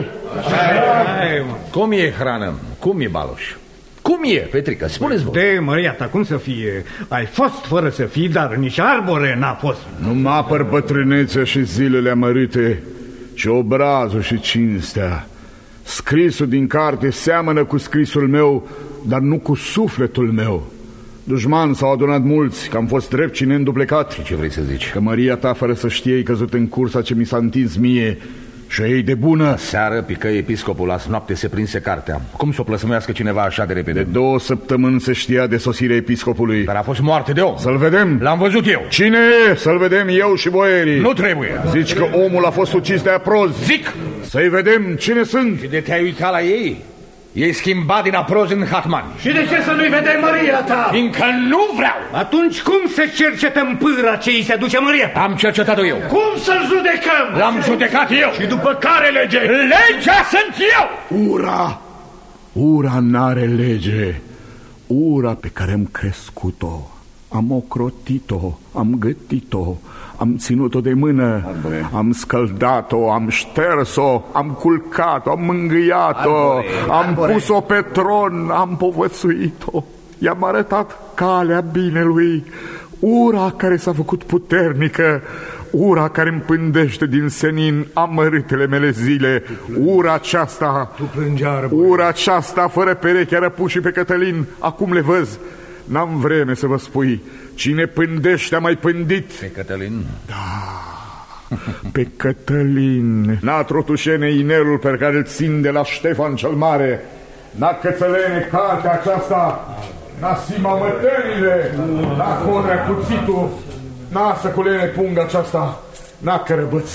Cum e hrană? Cum e, Baloș? Cum e, Petrică? Spuneți vă. De, Maria ta, cum să fie? Ai fost fără să fii, dar nici arbore n-a fost. Nu mă apăr bătrânețea și zilele amărâte, ci obrazul și cinstea. Scrisul din carte seamănă cu scrisul meu, dar nu cu sufletul meu. Dușman s-au adunat mulți, că am fost drept și neînduplecat. Ce vrei să zici? Că Maria ta, fără să știe, ai căzut în cursa ce mi s-a întins mie și ei de bună. Seară pică episcopul, azi noapte se prinse cartea. Cum să o plăsmuiască cineva așa de repede? De 2 săptămâni se știa de sosirea episcopului. Dar a fost moarte de om. Să-l vedem. L-am văzut eu. Cine e? Să-l vedem eu și boierii. Nu trebuie. Zici că omul a fost ucis de aproz. Zic. Să-i vedem cine sunt. Și de te-ai uitat la ei? Ei schimbat din aproz în hatman. Și de ce să nu-i vedem Maria ta? Fiindcă nu vreau. Atunci cum se cercetăm pâra ce îi se duce Maria ta? Am cercetat-o eu. Cum să-l judecăm? L-am judecat eu. Și după care lege? Legea sunt eu. Ura n-are lege. Ura pe care am crescut-o, am ocrotit-o, am gătit-o, am ținut-o de mână, am scăldat-o, am șters-o, am culcat-o, am mângâiat-o, am pus-o pe tron, am povățuit-o. I-am arătat calea binelui. Ura care s-a făcut puternică, ura care îmi pândește din senin amărâtele mele zile. Ura aceasta, ura aceasta, fără pereche, a răpușii pe Cătălin. Acum le văz. N-am vreme să vă spui. Cine pândește a mai pândit. Pe Cătălin? Da, pe Cătălin. N-a Trotușene inelul pe care îl țin de la Ștefan cel Mare. N-a Cățălene cartea aceasta. N-a Sima mătările. N-a Conrea cuțitul. N-a Săculene punga aceasta. N-a Cărăbăț.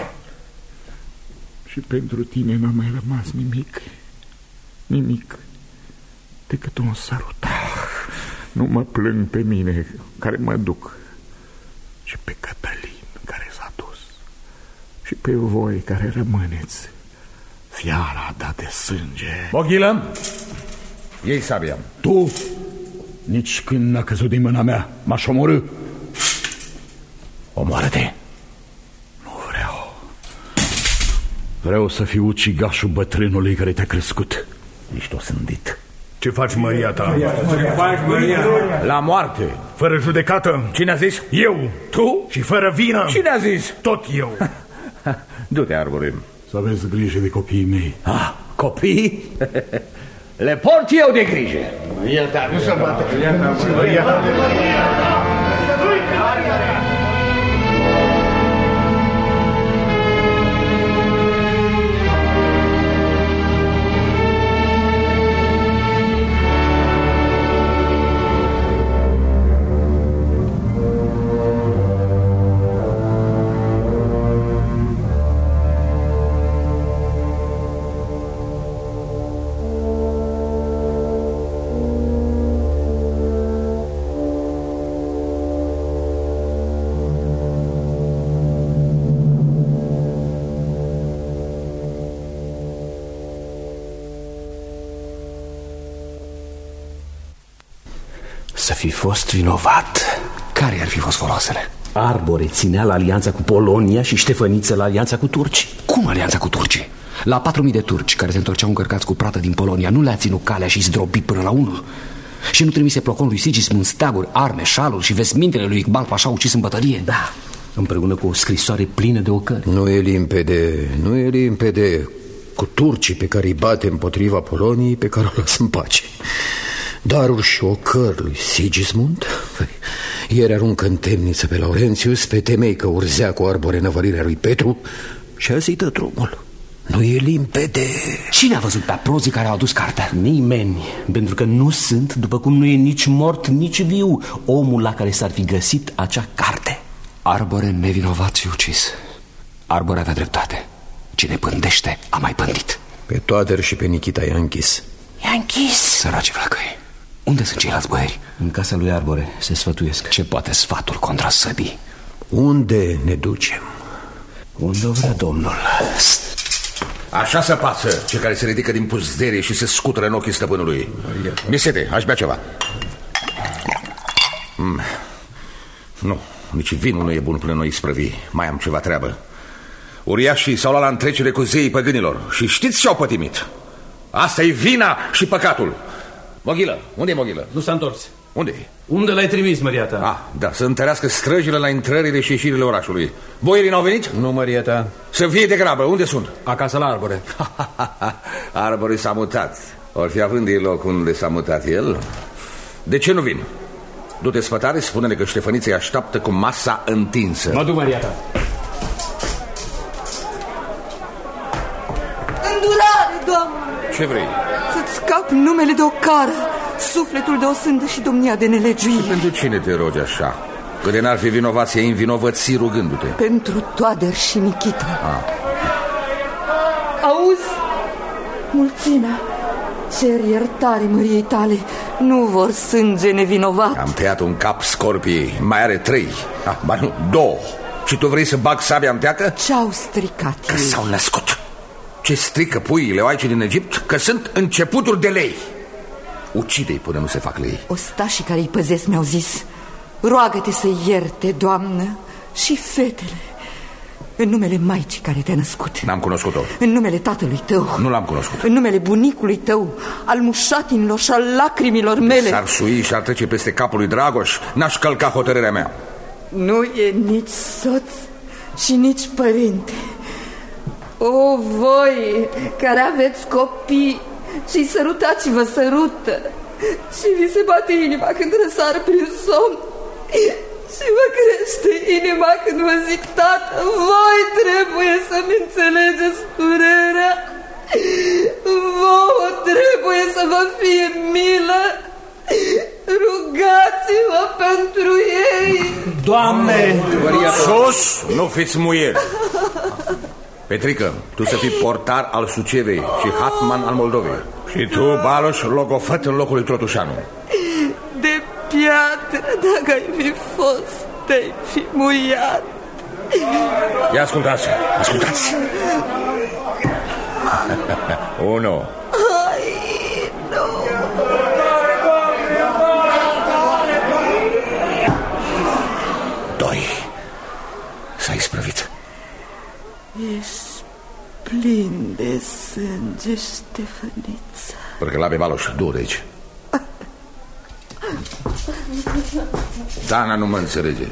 Și pentru tine n-a mai rămas nimic. Nimic decât un sărut. Nu mă plâng pe mine care mă duc, ci pe Cătălin care s-a dus. Și pe voi care rămâneți. Fiara a dat de sânge. Boghilă, iei sabia. Tu nici când n-a căzut din mâna mea, m-aș omorâ. Omoară-te. Nu vreau. Vreau să fiu ucigașul bătrânului care te-a crescut. Ești osândit. Ce faci, Maria ta? La moarte. Fără judecată? Cine a zis? Eu. Tu? Și fără vină? Cine a zis? Tot eu. Du-te, Arbore. Să aveți grijă de copiii mei. Copii? Le port eu de grijă. Nu se bate. Să fi fost vinovat. Care ar fi fost folosele? Arbore ținea la alianța cu Polonia și Ștefăniță la alianța cu turci. Cum alianța cu turcii? La 4.000 de turci care se întorceau încărcați cu prată din Polonia, nu le-a ținut calea și zdrobit până la 1. Și nu trimise ploconul lui Sigismund steaguri, arme, șaluri și vesmintele lui Iqbal Pașa ucis în bătălie? Da, împreună cu o scrisoare plină de ocări. Nu e limpede, nu e limpede. cu turcii pe care îi bate împotriva Poloniei, pe care o lasă în pace. Darul și ocăr lui Sigismund ieri aruncă în temniță pe Laurentius pe temei că urzea cu arbore năvălirea lui Petru și azi îi dă drumul. Nu e limpede. Cine a văzut pe aprozii care au adus cartea? Nimeni, pentru că nu sunt, după cum nu e nici mort, nici viu, omul la care s-ar fi găsit acea carte. Arbore nevinovat și ucis. Arbore avea dreptate. Cine pândește a mai pândit. Pe Toader și pe Nikita i-a închis. I-a închis? Săraci flăcăi. Unde sunt ceilalți boieri? În casa lui Arbore, se sfătuiesc. Ce poate sfatul contra săbii? Unde ne ducem? Unde o vrea domnul. Așa se pasă cei care se ridică din puzderie și se scutură în ochii stăpânului. Mi-e sete, aș bea ceva. Nu, nici vinul nu e bun până noi isprăvi. Mai am ceva treabă. Uriașii s-au luat la întrecere cu zeii păgânilor și știți ce au pătimit? Asta e vina și păcatul. Moghilă, unde e Moghilă? Nu s-a întors. Unde e? Unde l-ai trimis, măria ta? Ah, da, să întărească străjile la intrările și ieșirile orașului. Boierii n-au venit? Nu, măria ta. Să fie de grabă, unde sunt? Acasă la Arbore. Arbore s-a mutat. Or fi având ei loc unde s-a mutat el. De ce nu vin? Du-te spătare, spune-le că Ștefănița îi așteaptă cu masa întinsă. Mă duc, măria ta. Îndurare, Doamne! Ce vrei? Să-ți scap numele de ocară, sufletul de o sândă și domnia de nelegiuire. Pentru cine te rogi așa? Că de n-ar fi vinovație invinovății rugându-te. Pentru Toader și Nikita. Auzi? Mulțimea, cer iertare măriei tale. Nu vor sânge nevinovat. Am tăiat un cap scorpiei, mai are 3. Ba nu, 2. Și tu vrei să bag sabia în teacă? Ce-au stricat? Că s-au născut. Ce strică puiile oaicii din Egipt? Că sunt începuturi de lei. Ucide-i până nu se fac lei. Ostașii care îi păzesc mi-au zis: roagă-te să ierte, Doamnă, și fetele, în numele Maicii care te-a născut. N-am cunoscut-o. În numele tatălui tău. Nu l-am cunoscut. În numele bunicului tău, al mușatinilor și al lacrimilor mele. S-ar sui și ar trece peste capul lui Dragoș, n-aș călca hotărârea mea. Nu e nici soț și nici părinte. O, voi care aveți copii și sărutați și vă sărută și vi se bate inima când răsar prin somn și vă crește inima când vă zic tată, voi trebuie să-mi înțelegeți durerea, vouă trebuie să vă fie milă, rugați-vă pentru ei. Doamne! Sus! Nu fiți muieri. Petrică, tu să fii portar al Sucevei și hatman al Moldovei. Și tu, Baloș, logofăt în locul lui Trotușanu. De piatră, dacă ai fi fost, te-ai fi muiat. Ia ascultați, ascultați. 1. Ai, nu. S-a isprăvit. Ești plin de sânge, Ștefănița. Părcălabe, Baloș, du-o de aici. Dana nu mă înțelege.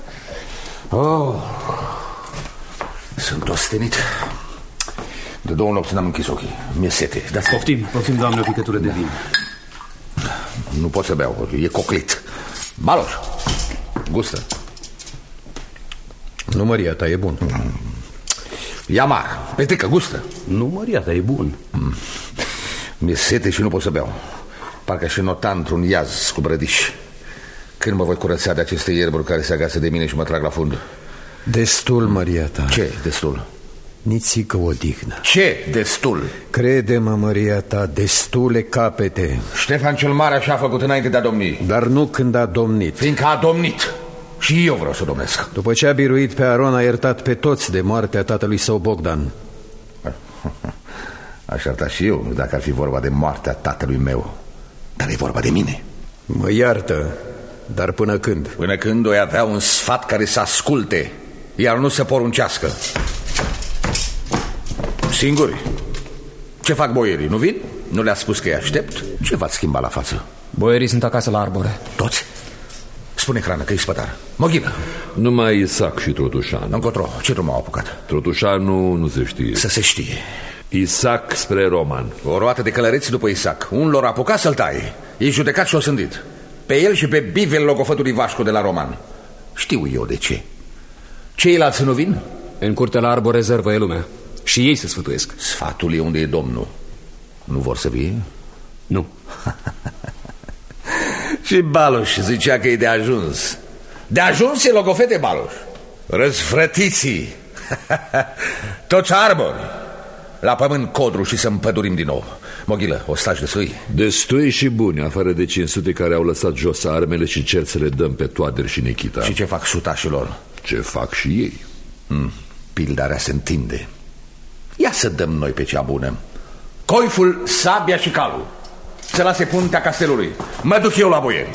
Sunt ostenit. De 2 nopți n-am închis ochii. Mi-e sete. Poftim, Doamne, o picătură de vin. Nu pot să beau, e coclit. Baloș, gustă. Nu, măria ta, e bun. E amar. Petrică, gustă. Nu, măria ta, e bun. Mi-e sete și nu pot să beau. Parcă aș nota într-un iaz cu brădiș. Când mă voi curăța de aceste ierburi care se agață de mine și mă trag la fund? Destul, măria ta. Ce destul? Nițică odihnă. Ce destul? Crede-mă, măria ta, destule capete. Ștefan cel Mare așa a făcut înainte de a domni. Dar nu când a domnit. Fiindcă a domnit. Și eu vreau să domnesc. După ce a biruit pe Aron, a iertat pe toți de moartea tatălui său Bogdan. Aș ierta și eu, dacă ar fi vorba de moartea tatălui meu. Dar e vorba de mine. Mă iartă, dar până când? Până când o avea un sfat care să asculte, iar nu să poruncească. Singuri. Ce fac boierii? Nu vin? Nu le-a spus că îi aștept? Ce v-ați schimba la față? Boierii sunt acasă la Arbore. Toți? Spune, Hrană, că e spătar. Moghilă. Numai Isac și Trotușanu. Încotro, ce drum au apucat? Trotușanu nu se știe. Să se știe. Isaac spre Roman. O roată de călăreți după Isaac. Un l-or apucat să-l taie. E judecat și osândit. Pe el și pe Bivel, logofătului Vașco de la Roman. Știu eu de ce. Ceilalți nu vin? În curte la Arbor rezervă e lumea. Și ei se sfătuiesc. Sfatul e unde e domnul. Nu vor să vie? Nu. Și Baloș zicea că e de ajuns. De ajuns e logofete Baloș. Răzvrătiții. Toți arbori. La pământ codru și să împădurim din nou. Moghilă, ostași destui? Destui și buni, afară de 500 care au lăsat jos armele și cer să le dăm pe Toader și Nichita. Și ce fac sutașilor? Ce fac și ei. Pildarea se întinde. Ia să dăm noi pe cea bună. Coiful, sabia și calul să lase puntea castelului. Mă duc eu la boieri.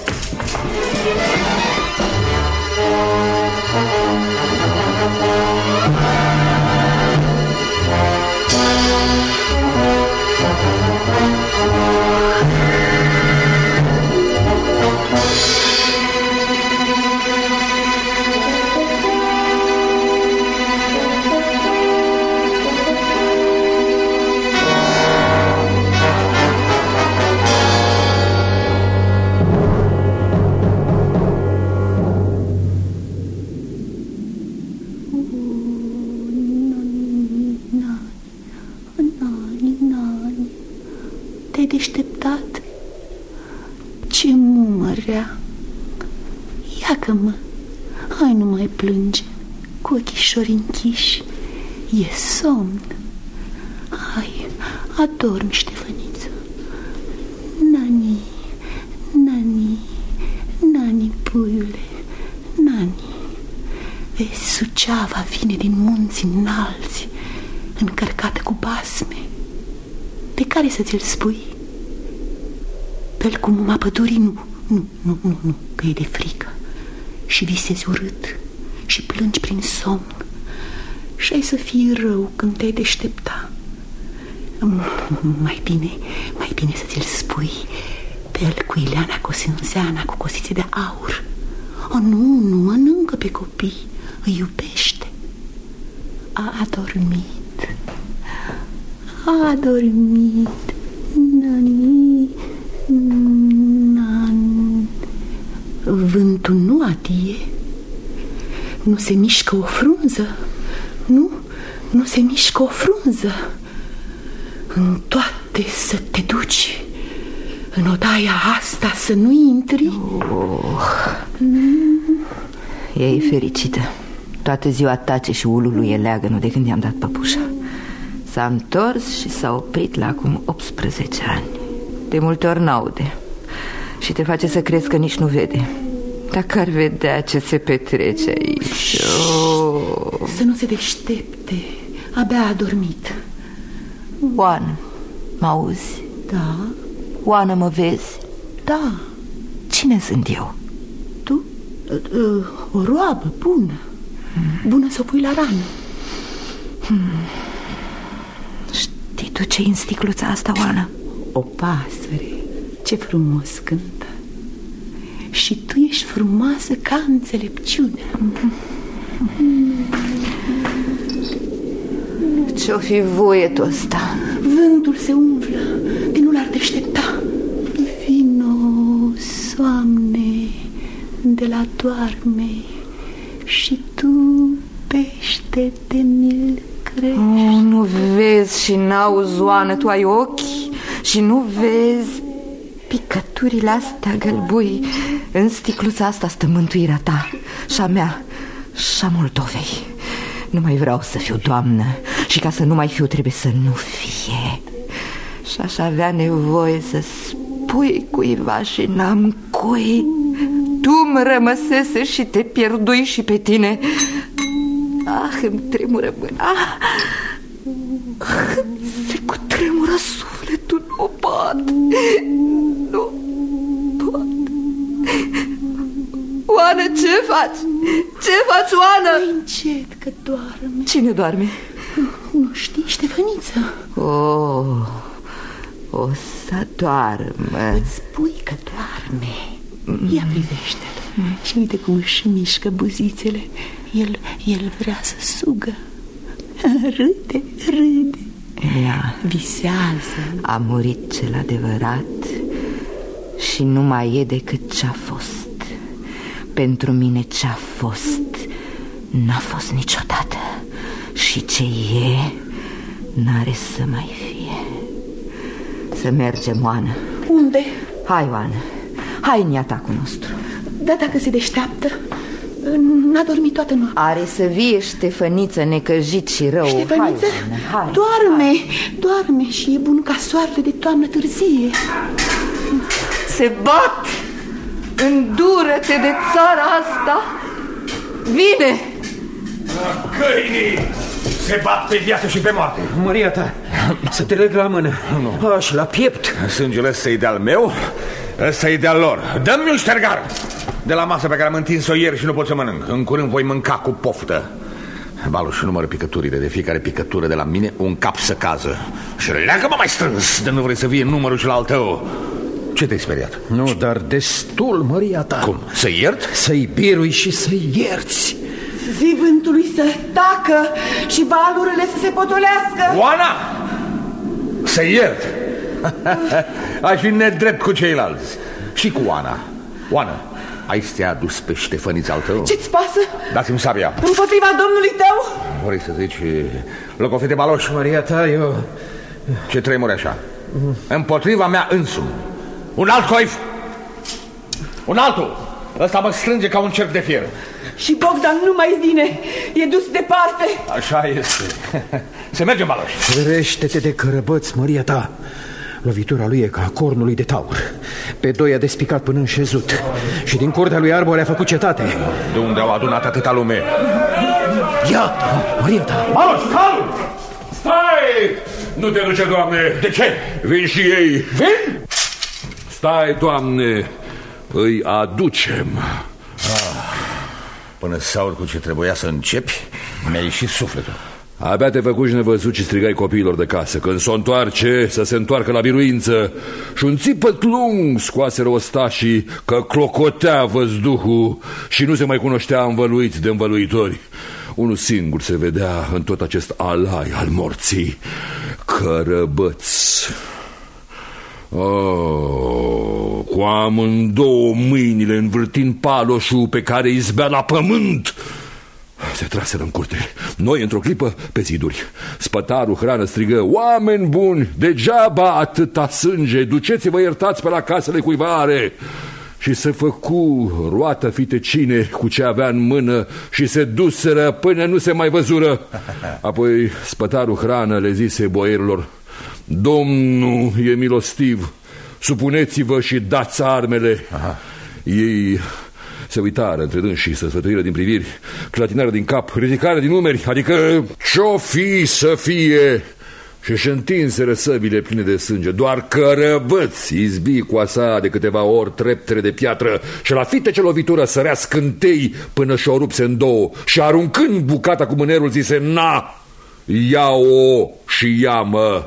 Te-ai deșteptat? Ce mumărea! Iacă-mă, hai nu mai plânge, cu ochișori închiși, e somn. Hai, adormi, Ștefăniță. Nani, nani, nani, puiule, nani. Vezi, Suceava vine din munți înalți, încărcată cu basme. Pe care să ți-l spui? Pe-l cu muma pădurii? Nu, că e de frică. Și visezi urât și plângi prin somn. Și ai să fii rău când te-ai deștepta. Mai bine să ți-l spui. Pe-l cu Ileana Cosânzeana, cu cosițe de aur. Nu mănâncă pe copii, îi iubește. A adormit. A dormit. Nani, nani. Vântul nu adie. Nu se mișcă o frunză. Nu se mișcă o frunză. În toate să te duci. În odaia asta să nu intri. E fericită. Toată ziua tace și ulul lui e leagănul de când i-am dat păpușa. S-a întors și s-a oprit la acum 18 ani. De multe ori n-aude și te face să crezi că nici nu vede. Dacă ar vedea ce se petrece aici. Să nu se deștepte. Abia a dormit. Oană, mă auzi? Da. Oană, mă vezi? Da. Cine sunt eu? Tu? O roabă bună. Bună să o pui la rană. Știi tu ce-i în sticluța asta, Oană? O pasăre. Ce frumos cântă. Și tu ești frumoasă ca înțelepciunea. Ce-o fi voietul ăsta? Vântul se umflă, de nu l-ar deștepta. Vino, Doamne, de la doarme, și tu, pește de mi-l crești. Nu vezi și n-auzi, Oană, tu ai ochi și nu vezi picăturile astea, gălbui. În sticluța asta stă mântuirea ta și a mea și a Moldovei. Nu mai vreau să fiu doamnă și ca să nu mai fiu trebuie să nu fie. Și aș avea nevoie să spui cuiva și n-am cui. Tu-mi rămăsese și te pierdui și pe tine. Îmi tremură mâna. Se cutremură sufletul. Nu pot. Nu pot. Oană, ce faci? Ce faci, Oană? Mai încet că doarme. Cine doarme? Nu știi, Ștefăniță. O să doarmă. Îți spui că doarme. Ia privește-l. Și uite cum își mișcă buzițele. El vrea să sugă. Râde. Ea visează. A murit cel adevărat și nu mai e decât ce-a fost. Pentru mine ce-a fost n-a fost niciodată și ce e n-are să mai fie. Să mergem, Oană. Unde? Hai, Oană, hai în iatacul nostru. Da, dacă se deșteaptă. N-a dormit toată noaptea. Are să vie Ștefăniță, necăjit și rău. Ștefăniță, hai. Doarme și e bun ca soarele de toamnă târzie. Se bat. Îndură-te de țara asta. Vine. Câinii se bat pe viață și pe moarte. Maria ta, să te leg la mână. Și la piept. Sângele ăsta e de-al meu, ăsta e de-al lor. Dă-mi un ștergar de la masă pe care am întins-o ieri și nu pot să mănânc. În curând voi mânca cu poftă. Baluș, numără picăturile. De fiecare picătură de la mine un cap să cază. Și leagă-mă mai strâns, de nu vrei să vie numărul și la al tău. Ce te-ai speriat? Nu, dar destul, Maria ta. Cum? Să iert? Să-i birui și să-i ierți. Zi vântului să tacă și valurile să se potolească. Oana! Să iert. Aș fi nedrept cu ceilalți. Și cu Oana. Oana, ai să te adus pe Ștefănița al tău? Ce-ți pasă? Dați-mi sabia. Împotriva domnului tău? Vrei să zici locofete Baloș? Maria ta, eu... Ce tremuri așa? Împotriva mea însumi. Un alt coif. Un altul. Ăsta mă strânge ca un cerc de fier. Și Bogdan nu mai vine. E dus departe. Așa este. Se merge, Baloș. Ferește-te de cărăbăți, Maria ta. Lovitura lui e ca cornului de taur. Pe doi a despicat până în șezut. Și din curtea lui Arbore a făcut cetate. De unde au adunat atâta lume? Ia, Maria ta. Baloș, calm! Stai! Nu te duce, Doamne. De ce? Vin și ei. Vin? Stai, Doamne. Îi aducem. Până să aud cu ce trebuia să începi, mi-a ieșit sufletul. Abia te făcuși nevăzut și strigai copiilor de casă. Când s-o întoarce, să se întoarcă la biruință. Și un țipăt lung scoaseră ostașii, că clocotea văzduhul și nu se mai cunoștea învăluit de învăluitori. Unul singur se vedea în tot acest alai al morții: cărăbăți. Cu amândouă mâinile învârtind paloșul pe care izbea la pământ, se traseră în curte. Noi, într-o clipă, pe ziduri. Spătarul Hrană strigă: oameni buni, degeaba atâta sânge, duceți-vă iertați pe la casele cuiva are. Și se făcu roată fitecine cu ce avea în mână și se duseră până nu se mai văzură. Apoi spătarul Hrană le zise boierilor: Domnul e milostiv, supuneți-vă și dați armele. Ei se uitară între dânsii, să sfătuiră din priviri, clatinară din cap, ridicare din umeri, adică ce-o fi să fie, și-și întinseră săbile pline de sânge. Doar cărăbăți izbi coasa de câteva ori treptele de piatră și la fitece lovitură sărea scântei până și-o rupse în două și aruncând bucata cu mânerul zise: na, ia-o și ia-mă.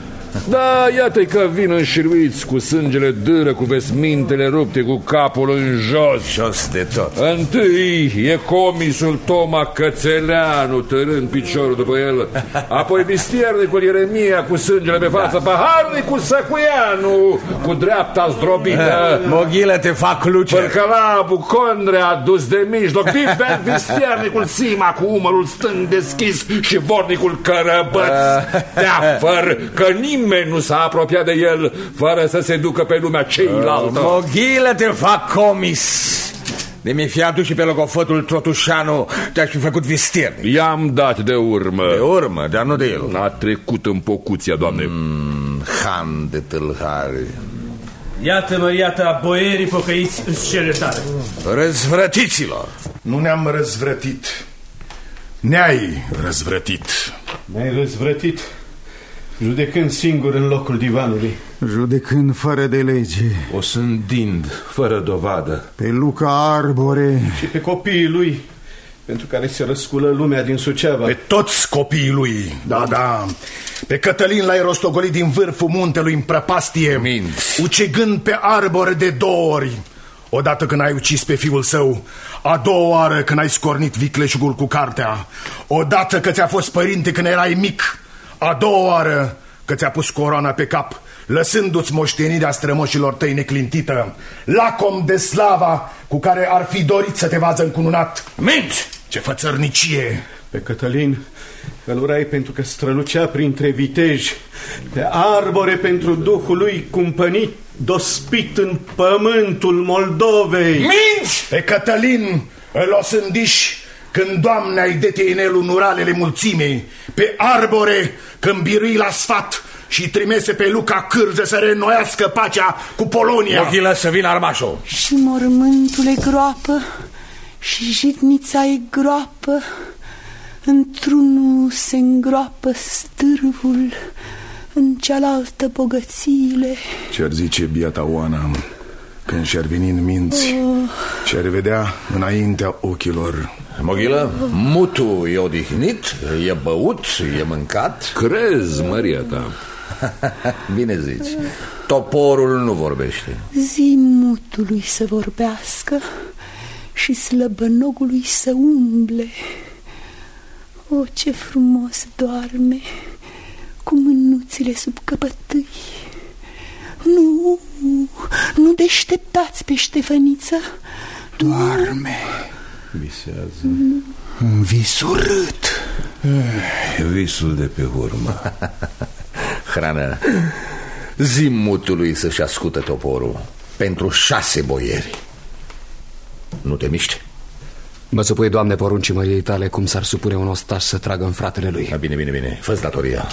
Da, iată-i că vin înșiruiți, cu sângele dâră, cu vesmintele rupte, cu capul în jos. Jos de tot. Întâi e comisul Toma Cățeleanu, târând piciorul după el. Apoi vistiernicul Ieremia cu sângele pe față, paharnicul Săcuianu cu dreapta zdrobită. Moghilă, te fac luce. Părcălabul Condrea dus de mijloc, vistiernicul Sima cu umărul stâng deschis și vornicul Cărăbăț teafăr, că nimeni nu s-a apropiat de el fără să se ducă pe lumea ceilaltă. Moghilă, te fac comis. De mi-ai fi adus și pe logofătul Trotușanu, te-aș fi făcut vistier. I-am dat de urmă. De urmă, dar nu de el. A trecut în pocuția, Doamne. Han de tâlhari. Iată, măriata, boierii pocăiți își cer iertare. Răzvrătiților. Nu ne-am răzvrătit. Ne-ai răzvrătit. Ne-ai răzvrătit judecând singur în locul divanului, judecând fără de lege, osândind fără dovadă pe Luca Arbore și pe copiii lui, pentru care se răsculă lumea din Suceava. Pe toți copiii lui, da. Pe Cătălin l-ai rostogolit din vârful muntelui în prăpastie. Minți. Ucigând pe Arbore de 2 ori. Odată când ai ucis pe fiul său, a 2-a oară când ai scornit vicleșugul cu cartea, odată că ți-a fost părinte când erai mic, A doua oară că ți-a pus coroana pe cap, lăsându-ți moștenirea strămoșilor tăi neclintită, lacom de slava cu care ar fi dorit să te vadă încununat. Minți! Ce fățărnicie! Pe Cătălin îl urai pentru că strălucea printre viteji, pe Arbore pentru duhul lui cumpănit, dospit în pământul Moldovei. Minți! Pe Cătălin îl osândiși când Doamne-ai dete inelul nuralele mulțimei, pe Arbore când birui la sfat și trimese pe Luca Cârjă să reînnoiască pacea cu Polonia. Moghilă, să vină armașul. Și mormântul e groapă și jitnița e groapă, într-unul se îngroapă stârvul, în cealaltă bogățiile. Ce-ar zice biata Oana când și-ar veni în minți și ar vedea înaintea ochilor? Moghilă, mutul e odihnit, e băut, e mâncat? Crezi, Maria ta. Bine zici. Toporul nu vorbește. Zi mutului să vorbească și slăbănogului să umble. O, ce frumos doarme cu mânuțile sub căpătâi. Nu, nu deșteptați pe Ștefăniță. Doarme. Visează. Un vis urât. Visul de pe urmă. Hrană, zi mutului să-și ascută toporul pentru 6 boieri. Nu te miști? Mă supui, Doamne, poruncii măriei tale, cum s-ar supune un ostaș să tragă în fratele lui. Bine, bine, bine, fă-ți datoria.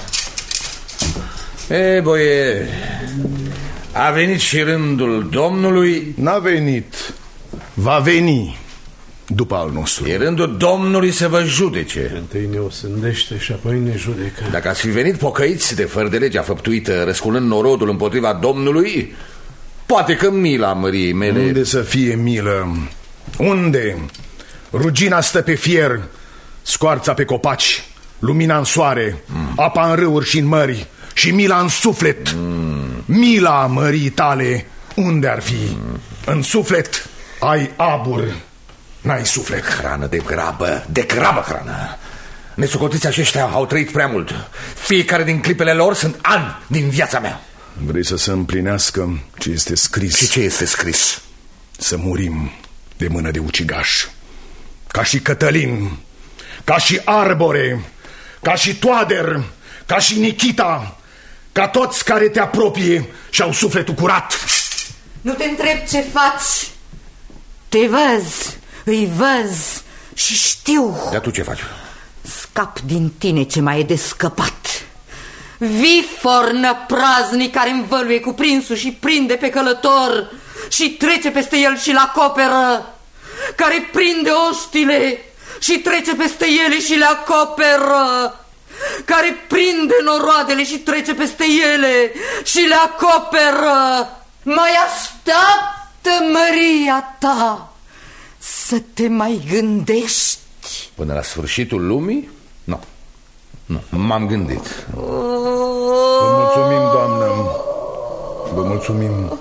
E, boieri, a venit și rândul Domnului. N-a venit, va veni după al nostru. E rândul Domnului să vă judece. Întâi ne osândește și apoi ne judecă. Dacă ați fi venit pocăiți de fără de legea făptuită, răsculând norodul împotriva Domnului, poate că mila măriei mele... Unde să fie milă? Unde? Rugina stă pe fier, scoarța pe copaci, lumina în soare, apa în râuri și în mări, și mila în suflet. Mila mării tale unde ar fi? În suflet ai abur, n-ai suflet. Hrană de grabă hrană. Nesocotiții aceștia au trăit prea mult. Fiecare din clipele lor sunt ani din viața mea. Vrei să se împlinească ce este scris? Și ce este scris? Să murim de mână de ucigaș, ca și Cătălin, ca și Arbore, ca și Toader, ca și Nikita, ca toți care te apropie și au sufletul curat. Nu te întreb ce faci. Te văz, îi văz și știu. Dar tu ce faci? Scap din tine ce mai e de scăpat. Vifornă praznic care învăluie cuprinsul și prinde pe călător și trece peste el și-l acoperă, care prinde oștile și trece peste ele și le acoperă, care prinde noroadele și trece peste ele și le acoperă. Mai așteaptă măria ta să te mai gândești. Până la sfârșitul lumii? Nu, nu, m-am gândit. Vă mulțumim, Doamnă. Vă mulțumim.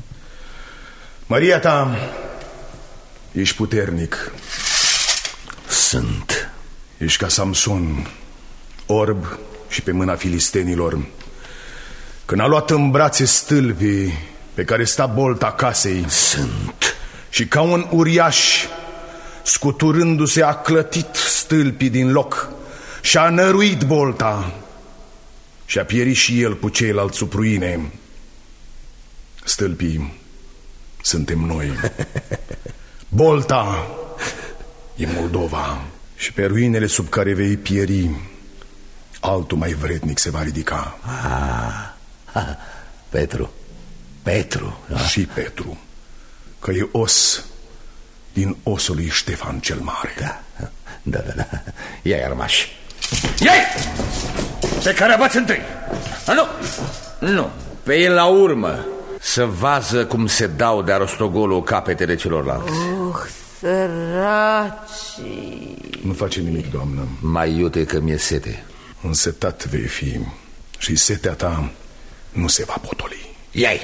Maria ta, ești puternic. Sunt. Ești ca Samson, orb și pe mâna filistenilor. Când a luat în brațe stâlpii pe care sta bolta casei. Sunt. Și ca un uriaș, scuturându-se, a clătit stâlpii din loc și a năruit bolta și a pierit și el cu ceilalți sub ruine. Stâlpii suntem noi. Bolta e Moldova. Și pe ruinele sub care vei pieri, altul mai vrednic se va ridica. Petru. Da? Și Petru, că e os din osul lui Ștefan cel Mare. Da. Ia-i armași. Ia-i! Pe care abați întâi. Nu, pe el la urmă. Să vază cum se dau de rostogolul capetele celorlalți. Săraci. Nu face nimic, Doamnă. Mai iute că mi-e sete. Însetat vei fi și setea ta nu se va potoli. Ia-i!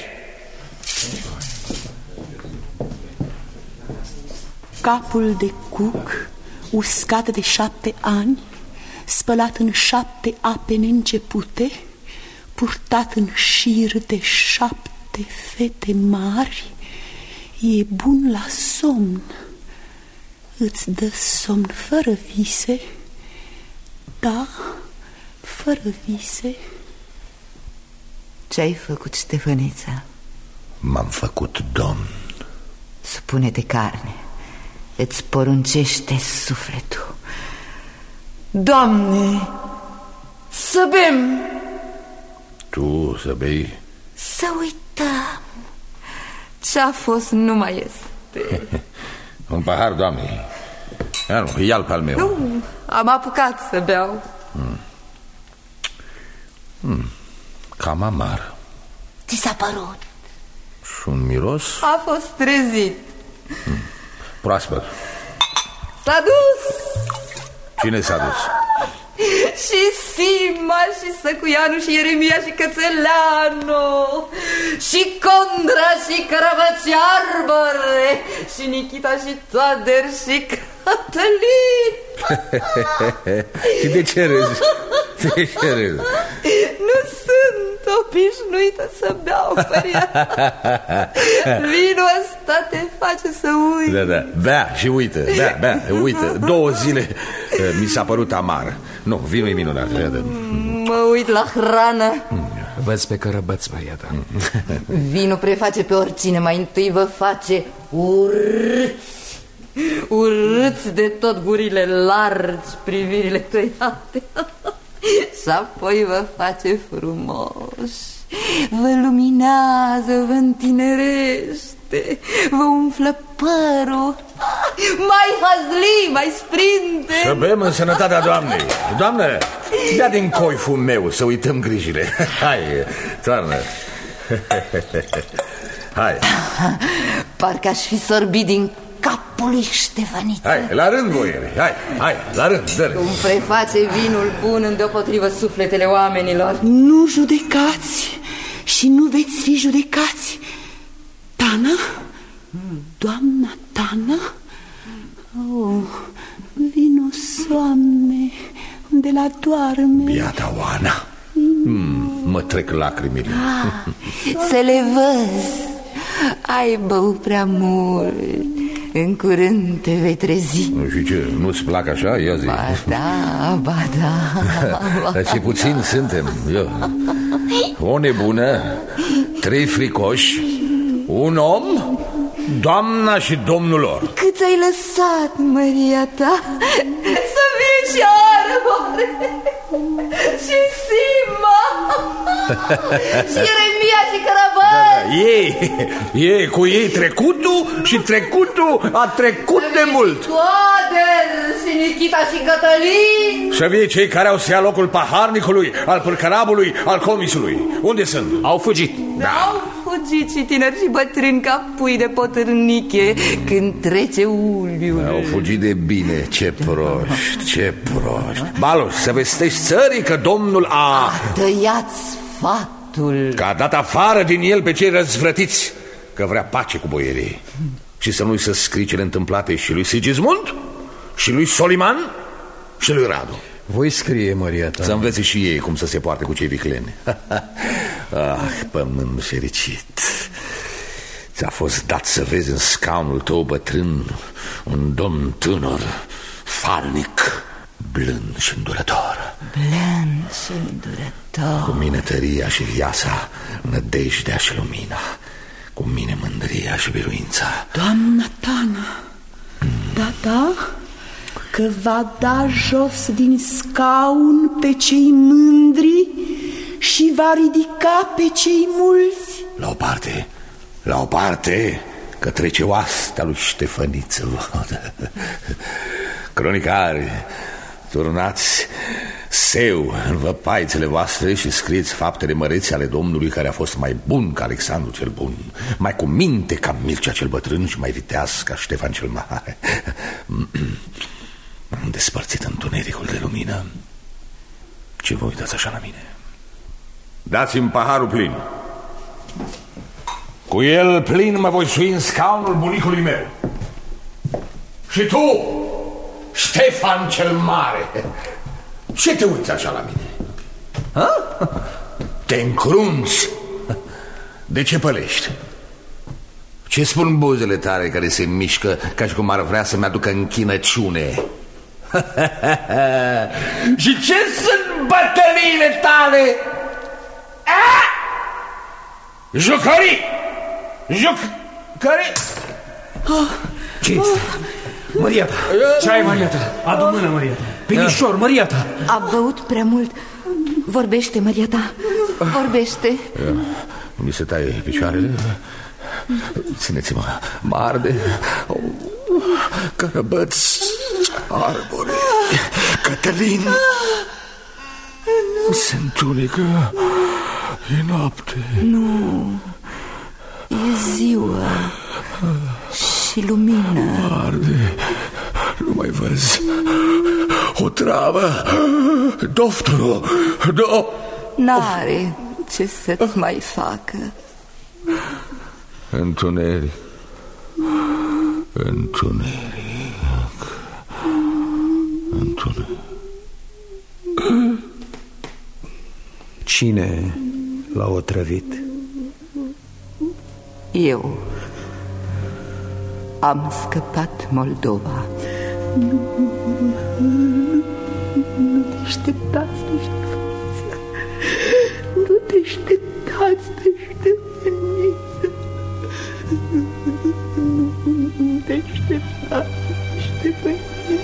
Capul de cuc, uscat de 7 ani, spălat în 7 ape neîncepute, purtat în șir de 7 fete mari, e bun la somn, îți dă somn fără vise, da, fără vise. Ce-ai făcut, Ștefănița? M-am făcut domn. Spune-te carne, îți poruncește sufletul. Doamne, să bem! Tu să bei? Să uităm. Ce-a fost nu mai este. Un pahar, Doamne. Ia-l pe al meu. Nu, am apucat să beau. Cam amar. Ți s-a părut? Și un miros? A fost trezit. Proaspăt. S-a dus. Cine s-a dus? Și Sima, și Săcuianu, și Ieremia, și Cățeleanu, și Condra, și Caravaciarbăre, și Nikita, și Toader, și Cătălin. Și de ce râzi? De ce râzi? Nu sunt obișnuită să beau, Maria. Vinul ăsta te face să uiți. Da, bea și uite, bea, uite. 2 zile mi s-a părut amar. Nu, vinul e minunat. Mă uit la hrană. Băți pe cărăbăți, Maria ta. Vinul preface pe oricine. Mai întâi vă face urâți, urâți de tot, gurile largi, privirile tăiate. Și apoi vă face frumoși, vă luminează, vă întinerește, vă umflă părul, mai hazli, mai sprinte. Să bem în sănătatea Doamnei. Doamnă, dea din coiful meu să uităm grijile. Hai, toarnă. Hai. Parcă aș fi sorbit din capul lui Ștefăniță. Hai, la rând, boiere. Hai, la rând, dă-le. Cum preface vinul bun îndeopotrivă sufletele oamenilor. Nu judecați și nu veți fi judecați. Tana? Doamna Tana? Oh, vino, Doamne, unde la doarme. Biata Oana. Mă trec lacrimile. Să le văz. Ai băut prea mult. În curând te vei trezi. Și ce, nu-ți plac așa? Ia zi. Ba da. Dar ce puțin suntem. O nebună, 3 fricoși, un om, doamna și domnul lor. Cât ai lăsat, Maria ta? Să vii și Arbore și Sima și Ieremia și Caravan. Ei, cu ei trecutul și trecutul a trecut de mult. Toader și Nikita și Cătălin. Să vie cei care au să ia locul paharnicului, al pârcărabului, al comisului. Unde sunt? Au fugit. Au fugit și tineri și bătrâni ca pui de potârniche când trece ulbiul. Au fugit de bine, ce proști, ce proști. Balos, să vestești țării că domnul a tăiat sfatul, că a dat afară din el pe cei răzvrătiți, că vrea pace cu boierii. Și să nu-i să scrii cele întâmplate și lui Sigismund, și lui Soliman, și lui Radu. Voi scrie, Maria ta. Să învețe și ei cum să se poarte cu cei vicleni. Pământ fericit. Ți-a fost dat să vezi în scaunul tău bătrân un domn tânăr, falnic, blând și îndurător. Blând și îndurător. Cu mine tăria și viața, nădejdea și lumina, cu mine mândria și biruința. Doamna Tana, da, că va da jos din scaun pe cei mândri și va ridica pe cei mulți. La o parte, că trece oastea lui Ștefăniță. Cronicari, turnați seu în văpaițele voastre și scrieți faptele măreți ale Domnului, care a fost mai bun ca Alexandru cel Bun, mai cu minte ca Mircea cel Bătrân și mai viteaz ca Ștefan cel Mare. Am despărțit întunericul de lumină. Ce vă uitați așa la mine? Dați-mi paharul plin. Cu el plin mă voi sui în scaunul bunicului meu. Și tu, Ștefan cel Mare, Ce te uiți așa la mine? Ha? Te încrunți. De ce pălești? Ce spun buzele tale care se mișcă ca și cum ar vrea să-mi aducă închinăciune? Și ce sunt bătăliile tale? Jucării! Jucării! Ce este? Maria ta! Ce ai, Maria ta? Adu mână, Maria ta. Penișor, Maria ta! A băut prea mult. Vorbește, Maria ta. Vorbește. Mi se taie picioarele. Țineți-mă, mă arde. Cărăbăți, arbore, Cătălin. Se întunecă. E noapte. Nu, e ziua și lumină. Arde, nu mai văz. O travă. Doctorul, N-are ce să-ți mai facă. Întuneric. Cine l-a otrăvit? Eu am scăpat Moldova. Nu deșteptați, Ștefăniță. Nu deșteptați, Ștefăniță. Nu deșteptați, Ștefăniță.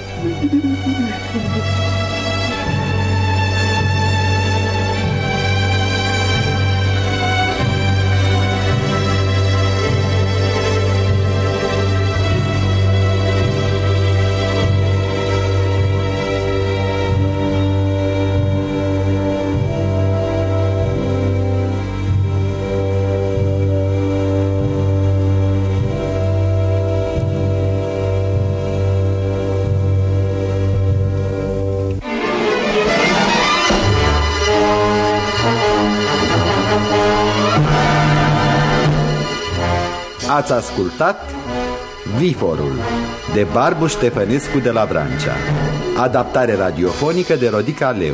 Ați ascultat Viforul de Barbu Ștefănescu de la Vrancea. Adaptare radiofonică de Rodica Leu.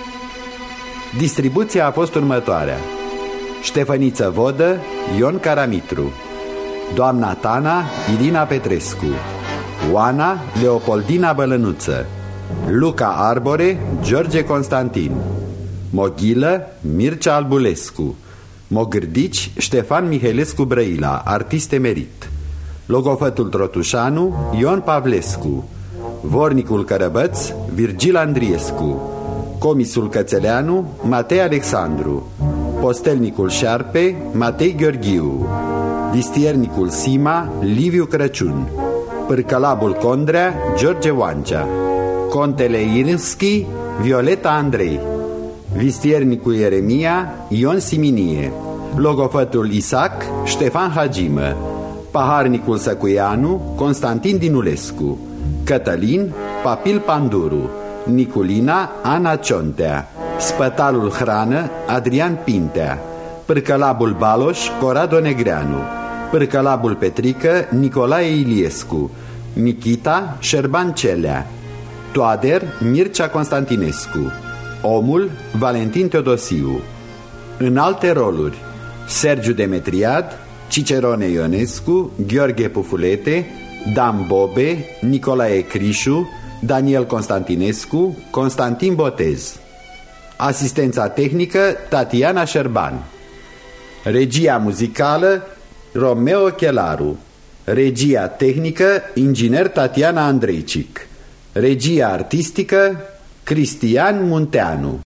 Distribuția a fost următoarea: Ștefăniță Vodă, Ion Caramitru, Doamna Tana, Irina Petrescu, Oana, Leopoldina Bălănuță, Luca Arbore, George Constantin, Moghilă, Mircea Albulescu, Mogârdici, Ștefan Mihelescu Brăila, artist emerit, Logofătul Trotușanu, Ion Pavlescu, Vornicul Cărăbăț, Virgil Andriescu, Comisul Cățeleanu, Matei Alexandru, Postelnicul Șarpe, Matei Gheorghiu, Vistiernicul Sima, Liviu Crăciun, Pârcălabul Condrea, George Oancea, Contele Irinski, Violeta Andrei, Vistiernicul Ieremia, Ion Siminie, Logofătul Isaac, Ștefan Hagimă, Paharnicul Săcuianu, Constantin Dinulescu, Cătălin, Papil Panduru, Niculina, Ana Ciontea, Spătalul Hrană, Adrian Pintea, Pârcălabul Baloș, Corado Negreanu, Pârcălabul Petrică, Nicolae Iliescu, Nikita, Șerban Celea, Toader, Mircea Constantinescu, Omul, Valentin Teodosiu. În alte roluri: Sergiu Demetriad, Cicerone Ionescu, Gheorghe Pufulete, Dan Bobe, Nicolae Crișu, Daniel Constantinescu, Constantin Botez. Asistența tehnică Tatiana Șerban. Regia muzicală Romeo Chelaru. Regia tehnică inginer Tatiana Andreicic. Regia artistică Cristian Munteanu.